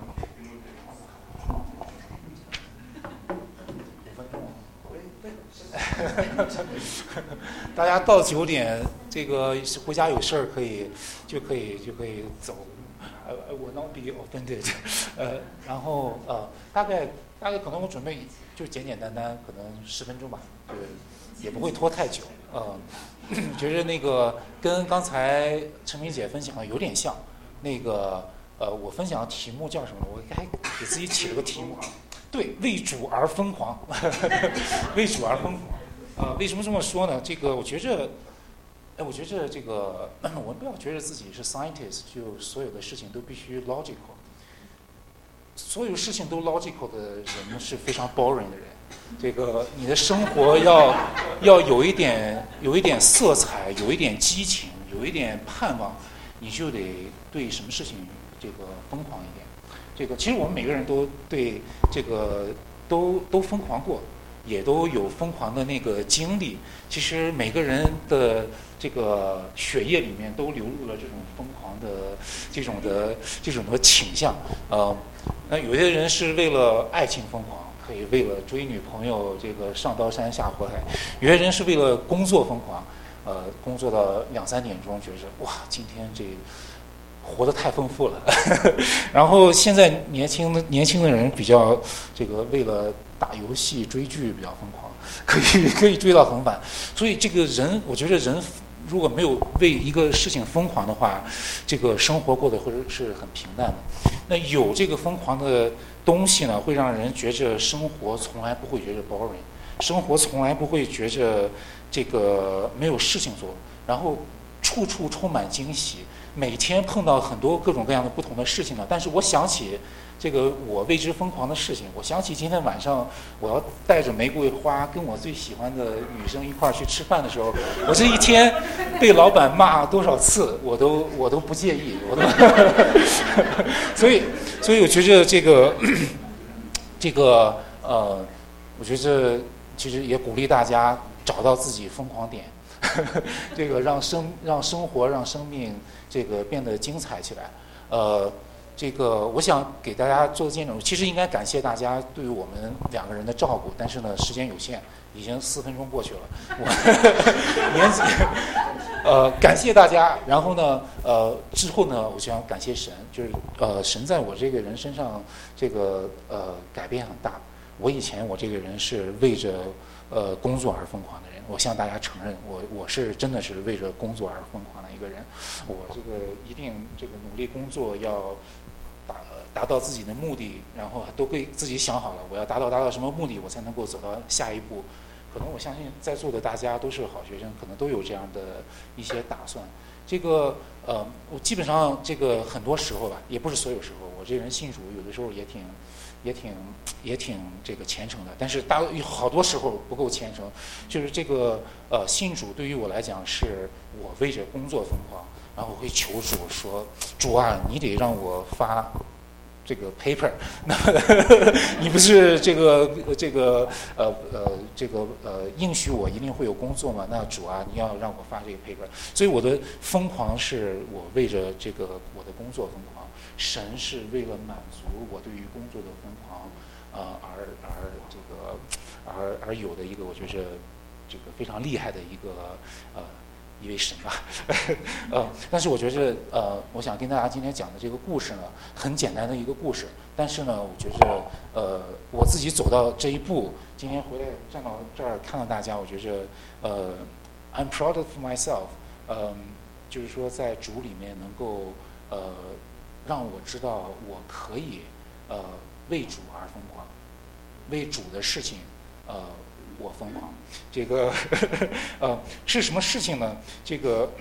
大家到9点，这个回家有事儿就可以走。我 not be offended。然后大概可能我准备就简简单单，可能10分钟吧，也不会拖太久。觉得那个跟刚才陈明姐分享的有点像。那个我分享的题目叫什么？我还给自己起了个题目，对，为主而疯狂，为主而疯狂。为什么这么说呢？这个我觉着这个我们不要觉得自己是 scientist， 就所有的事情都必须 logical。所有事情都 logical 的人是非常 boring 的人。这个你的生活要有一点色彩，有一点激情，有一点盼望，你就得对什么事情这个疯狂一点。这个其实我们每个人都对这个都疯狂过，也都有疯狂的那个经历。其实每个人的这个血液里面都流入了这种疯狂的这种的倾向。那有些人是为了爱情疯狂，可以为了追女朋友这个上刀山下火海；有些人是为了工作疯狂，工作到2、3点钟，觉着哇，今天这活得太丰富了。然后现在年轻的人比较这个为了打游戏追剧比较疯狂，可以追到很晚。所以这个人，我觉得人如果没有为一个事情疯狂的话，这个生活过得会是很平淡的。那有这个疯狂的东西呢，会让人觉着生活从来不会觉着 boring， 生活从来不会觉着这个没有事情做，然后处处充满惊喜，每天碰到很多各种各样的不同的事情呢。但是我想起这个我为之疯狂的事情，我想起今天晚上我要带着玫瑰花跟我最喜欢的女生一块儿去吃饭的时候，我这一天被老板骂多少次，我都不介意，所以我觉着这个我觉着其实也鼓励大家找到自己疯狂点，这个让生活让生命这个变得精彩起来。这个我想给大家做见证，其实应该感谢大家对于我们2个人的照顾，但是呢时间有限，已经4分钟过去了，感谢大家。然后呢之后呢，我想感谢神，就是神在我这个人身上这个改变很大。我以前这个人是为着工作而疯狂的人，我向大家承认，我是真的是为着工作而疯狂的一个人。我这个一定这个努力工作，要达到自己的目的，然后都给自己想好了，我要达到什么目的，我才能够走到下一步。可能我相信在座的大家都是好学生，可能都有这样的一些打算。这个我基本上这个很多时候吧，也不是所有时候，我这人信主有的时候也挺这个虔诚的，但是好多时候不够虔诚。就是这个信主对于我来讲，是我为着工作疯狂，然后会求主说，主啊，你得让我发这个 paper， 那你不是应许我一定会有工作吗？那主啊，你要让我发这个 paper， 所以我的疯狂是我为着这个我的工作疯狂，神是为了满足我对于工作的疯狂，而有的一个我觉着这个非常厉害的一位神吧，但是我觉着我想跟大家今天讲的这个故事呢，很简单的一个故事，但是呢，我觉着我自己走到这一步，今天回来站到这儿看到大家，我觉着I'm proud of myself，就是说在主里面能够让我知道我可以为主而疯狂，为主的事情我疯狂，这个是什么事情呢？这个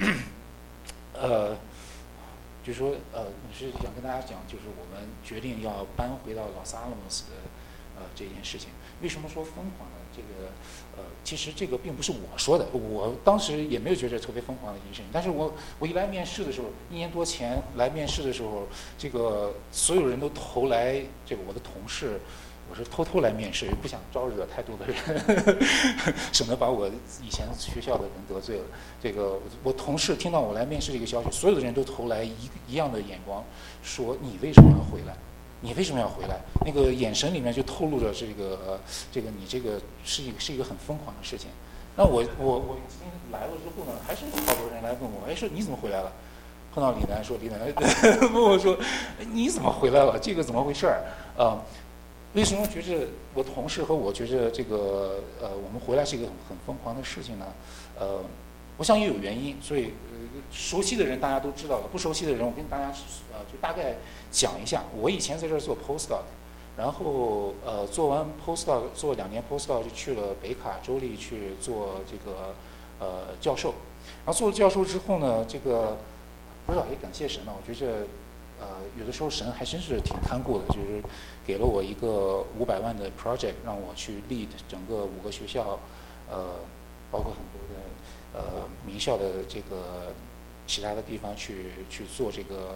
就是说是想跟大家讲，就是我们决定要搬回到Los Alamos的这件事情。为什么说疯狂呢？这个其实这个并不是我说的，我当时也没有觉得特别疯狂的一件事情。但是我一来面试的时候，1年多前来面试的时候，这个所有人都投来，这个我的同事。我是偷偷来面试，不想招惹太多的人，省得把我以前学校的人得罪了。这个我同事听到我来面试这个消息，所有的人都投来一样的眼光，说你为什么要回来？你为什么要回来？那个眼神里面就透露着这个你这个是一个很疯狂的事情。那我今天来了之后呢，还是好多人来问我，说你怎么回来了？碰到李楠说，李楠问我说，你怎么回来了？这个怎么回事儿？为什么觉着我同事和我觉着这个我们回来是一个很疯狂的事情呢？我想也有原因，所以熟悉的人大家都知道了，不熟悉的人我跟大家就大概讲一下。我以前在这儿做 postdoc， 然后做完 postdoc 做2年 postdoc 就去了北卡州立去做这个教授，然后做了教授之后呢，这个不知道也感谢神了，我觉着有的时候神还真是挺看顾的，就是给了我一个500万的 project， 让我去 lead 整个5个学校，包括很多的名校的这个其他的地方去做这个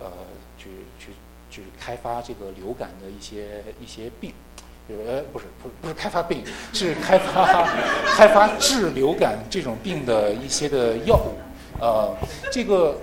去开发这个流感的一些病，不是开发病，是开发治流感这种病的一些的药物。这个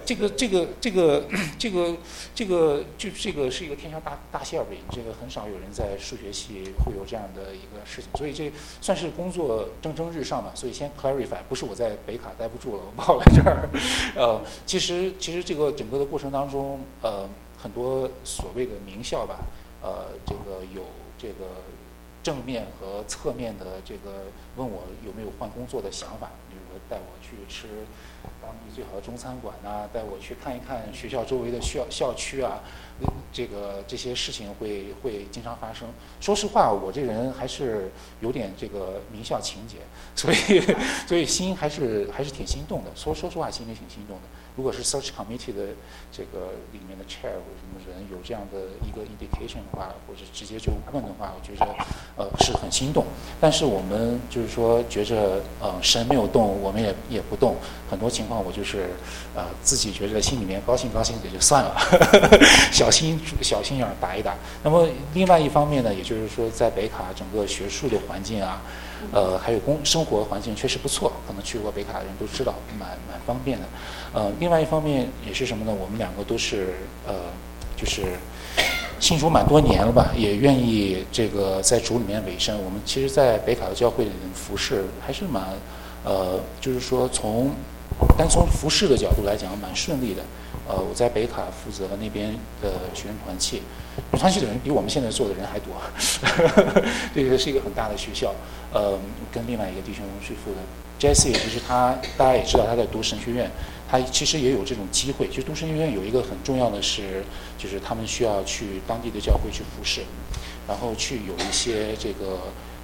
是一个天下大馅饼，这个很少有人在数学系会有这样的一个事情，所以这算是工作蒸日上吧。所以先 clarify， 不是我在北卡待不住了，我跑来这儿。其实这个整个的过程当中，很多所谓的名校吧，这个有这个正面和侧面的这个问我有没有换工作的想法，比如说带我去吃当地最好的中餐馆啊，带我去看一看学校周围的校区啊，这些事情会经常发生。说实话，我这人还是有点这个名校情节，所以心还是挺心动的。说实话，心里挺心动的。如果是 search committee 的这个里面的 chair 或者什么人有这样的一个 indication 的话，或者直接就问的话，我觉着是很心动。但是我们就是说觉着神没有动，我们也不动。很多情况我就是自己觉着心里面高兴也就算了，小心眼打一打。那么另外一方面呢，也就是说在北卡整个学术的环境啊，还有生活环境确实不错，可能去过北卡的人都知道，蛮方便的。另外一方面也是什么呢？我们2个都是就是信主蛮多年了吧，也愿意这个在主里面委身。我们其实，在北卡的教会里面服侍还是蛮就是说从服侍的角度来讲蛮顺利的。我在北卡负责那边的学生团契，团契的人比我们现在做的人还多，这个是一个很大的学校。跟另外一个弟兄去负责 Jesse， 其实大家也知道他在读神学院，他其实也有这种机会。其实读神学院有一个很重要的是，就是他们需要去当地的教会去服侍，然后去有一些这个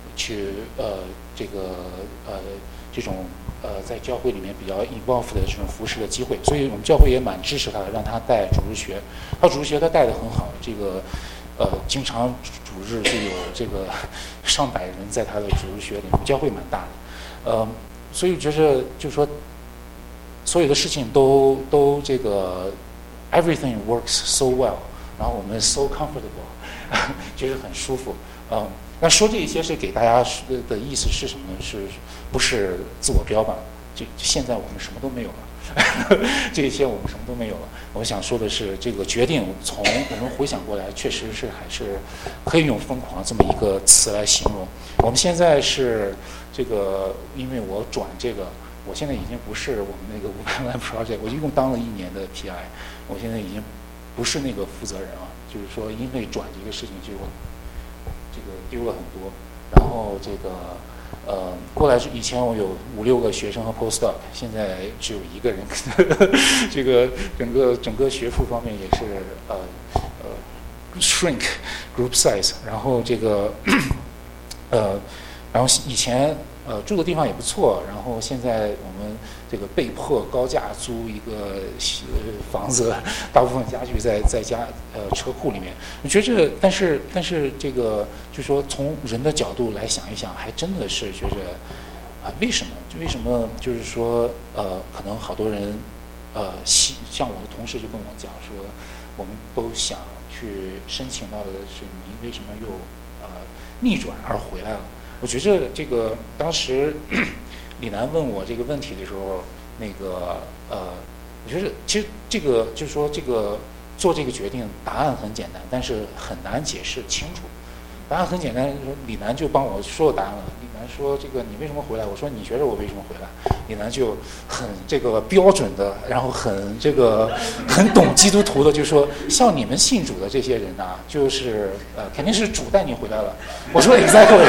这种在教会里面比较 involved 的这种服侍的机会，所以我们教会也蛮支持他的，让他带主日学。他主日学他带得很好，这个经常主日就有这个上百人在他的主日学里面，教会蛮大的。所以觉着就是说，所有的事情都这个 everything works so well， 然后我们 so comfortable， 觉得很舒服。那说这一些是给大家的意思是什么呢？不是自我标榜？就现在我们什么都没有了，这一些我们什么都没有了。我想说的是，这个决定从我们回想过来，确实是还是可以用疯狂这么一个词来形容。我们现在是这个，因为我转这个，我现在已经不是我们那个500万 project， 我一共当了1年的 PI， 我现在已经不是那个负责人了。就是说，因为转这个事情，就这个丢了很多。然后这个过来以前我有5、6个学生和 postdoc， 现在只有1个人。这个整个学术方面也是shrink group size， 然后这个然后以前住的地方也不错，然后现在我们这个被迫高价租一个房子，大部分家具在家车库里面。我觉着，但是这个就说从人的角度来想一想，还真的是觉着为什么就是说可能好多人像我的同事就跟我讲说，我们都想去申请到的是你为什么又逆转而回来了。我觉着这个当时李楠问我这个问题的时候，那个我觉得其实这个就是说这个做这个决定答案很简单，但是很难解释清楚。答案很简单，李楠就帮我说了答案了。李楠说：“这个你为什么回来？”我说：“你觉得我为什么回来？”李楠就很这个标准的，然后很懂基督徒的，就说：“像你们信主的这些人啊，就是肯定是主带你回来了。”我说 ：“Exactly。”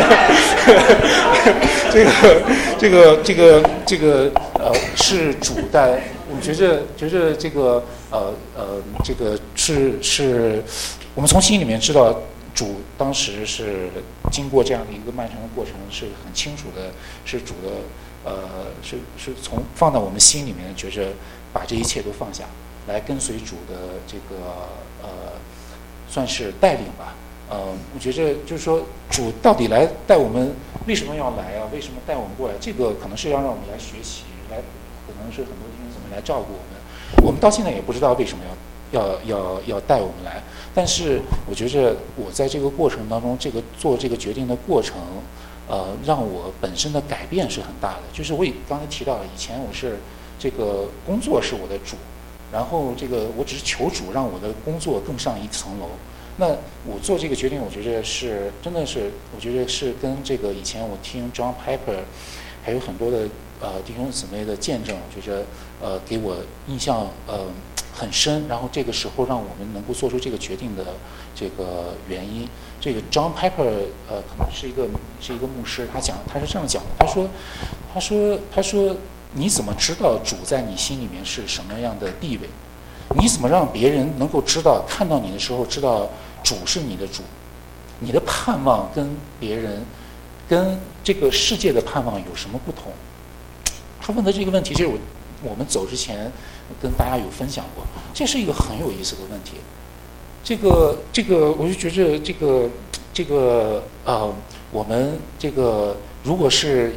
这个是主带。我觉着这个这个是我们从心里面知道。主当时是经过这样的一个漫长的过程，是很清楚的，是主的是从放到我们心里面，觉着把这一切都放下来跟随主的这个算是带领吧。我觉着就是说主到底来带我们，为什么要来啊？为什么带我们过来？这个可能是要让我们来学习，可能是很多弟兄姊妹来照顾我们。我们到现在也不知道为什么要带我们来。但是我觉着我在这个过程当中，做这个决定的过程，让我本身的改变是很大的。就是我刚才提到了，以前我是这个工作是我的主，然后这个我只是求主让我的工作更上一层楼。那我做这个决定，我觉着是真的是，我觉得是跟这个以前我听 John Piper， 还有很多的弟兄姊妹的见证，我觉着给我印象很深，然后这个时候让我们能够做出这个决定的这个原因。这个 John Piper 可能是一个牧师，他是这样讲的，他说你怎么知道主在你心里面是什么样的地位？你怎么让别人能够知道，看到你的时候知道主是你的主？你的盼望跟别人跟这个世界的盼望有什么不同？他问的这个问题，其实我们走之前跟大家有分享过，这是一个很有意思的问题。这个，我就觉着这个我们这个如果是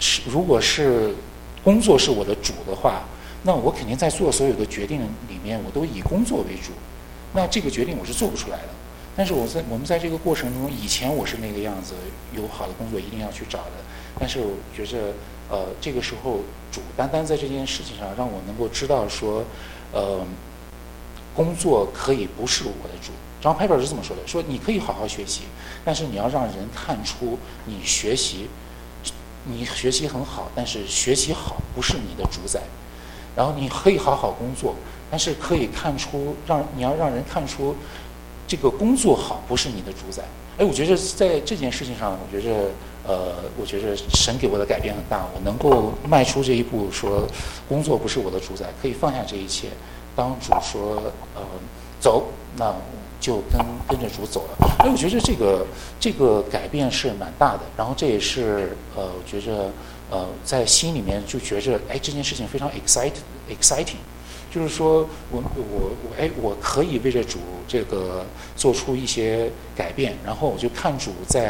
工作是我的主的话，那我肯定在做所有的决定里面，我都以工作为主。那这个决定我是做不出来的。但是我们在这个过程中，以前我是那个样子，有好的工作一定要去找的。但是我觉着这个时候主单单在这件事情上让我能够知道说，工作可以不是我的主。John Piper 是这么说的，说你可以好好学习，但是你要让人看出你学习很好，但是学习好不是你的主宰。然后你可以好好工作，但是可以看出你要让人看出这个工作好不是你的主宰。我觉得在这件事情上，我觉着神给我的改变很大，我能够迈出这一步，说工作不是我的主宰，可以放下这一切。当主说走，那就跟着主走了。我觉得这个改变是蛮大的。然后这也是我觉着在心里面就觉着这件事情非常 exciting， 就是说我可以为着主这个做出一些改变，然后我就看主在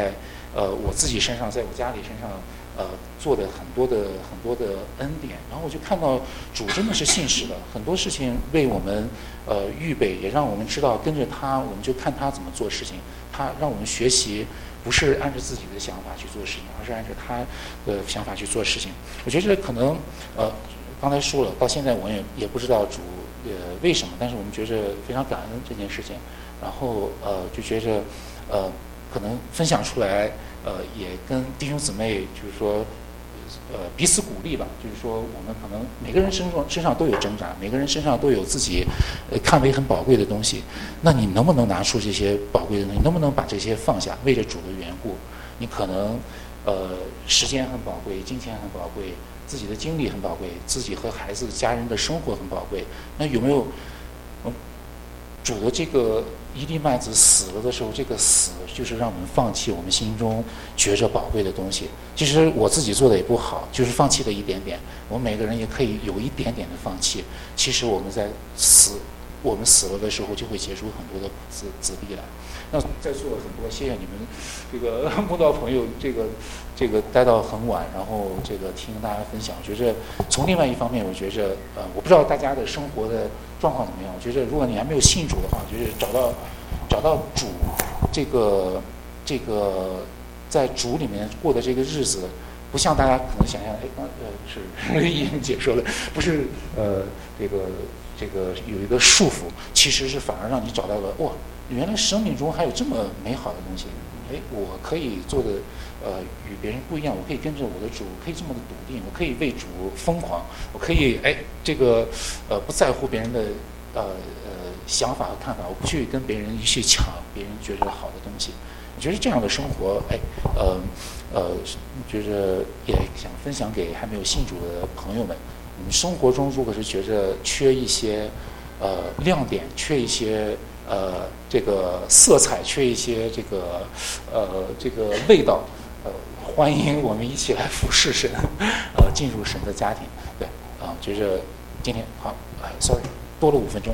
我自己身上，在我家里身上，做的很多的恩典，然后我就看到主真的是信实的，很多事情为我们预备，也让我们知道跟着他，我们就看他怎么做事情，他让我们学习，不是按照自己的想法去做事情，而是按照他的想法去做事情。我觉得可能刚才说了，到现在我也不知道主为什么，但是我们觉着非常感恩这件事情，然后就觉着可能分享出来，也跟弟兄姊妹就是说彼此鼓励吧，就是说我们可能每个人身上都有挣扎，每个人身上都有自己看为很宝贵的东西，那你能不能拿出这些宝贵的东西，能不能把这些放下，为了主的缘故？你可能时间很宝贵，金钱很宝贵，自己的精力很宝贵，自己和孩子家人的生活很宝贵，那有没有主的这个一粒麦子死了的时候，这个死就是让我们放弃我们心中觉着宝贵的东西。其实我自己做的也不好，就是放弃了一点点，我们每个人也可以有一点点的放弃。其实我们我们死了的时候，就会结出很多的子弟来。那在座很多，谢谢你们这个慕道朋友，这个待到很晚，然后这个听大家分享。我觉着从另外一方面，我觉着我不知道大家的生活的状况怎么样。我觉着如果你还没有信主的话，就是找到主这个在主里面过的这个日子，不像大家可能想象，是一英姐说的，不是这个有一个束缚，其实是反而让你找到了哇，原来生命中还有这么美好的东西。我可以做的与别人不一样，我可以跟着我的主，可以这么的笃定，我可以为主疯狂，我可以不在乎别人的想法和看法，我不去跟别人去抢别人觉得好的东西。我觉得这样的生活，觉着也想分享给还没有信主的朋友们。你们生活中如果是觉着缺一些亮点，缺一些这个色彩，缺一些这个味道，欢迎我们一起来服侍神，进入神的家庭。对觉着今天好，sorry， 多了5分钟。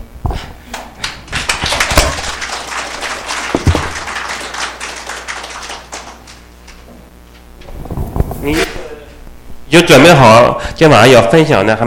你就准备好今天晚上要分享的还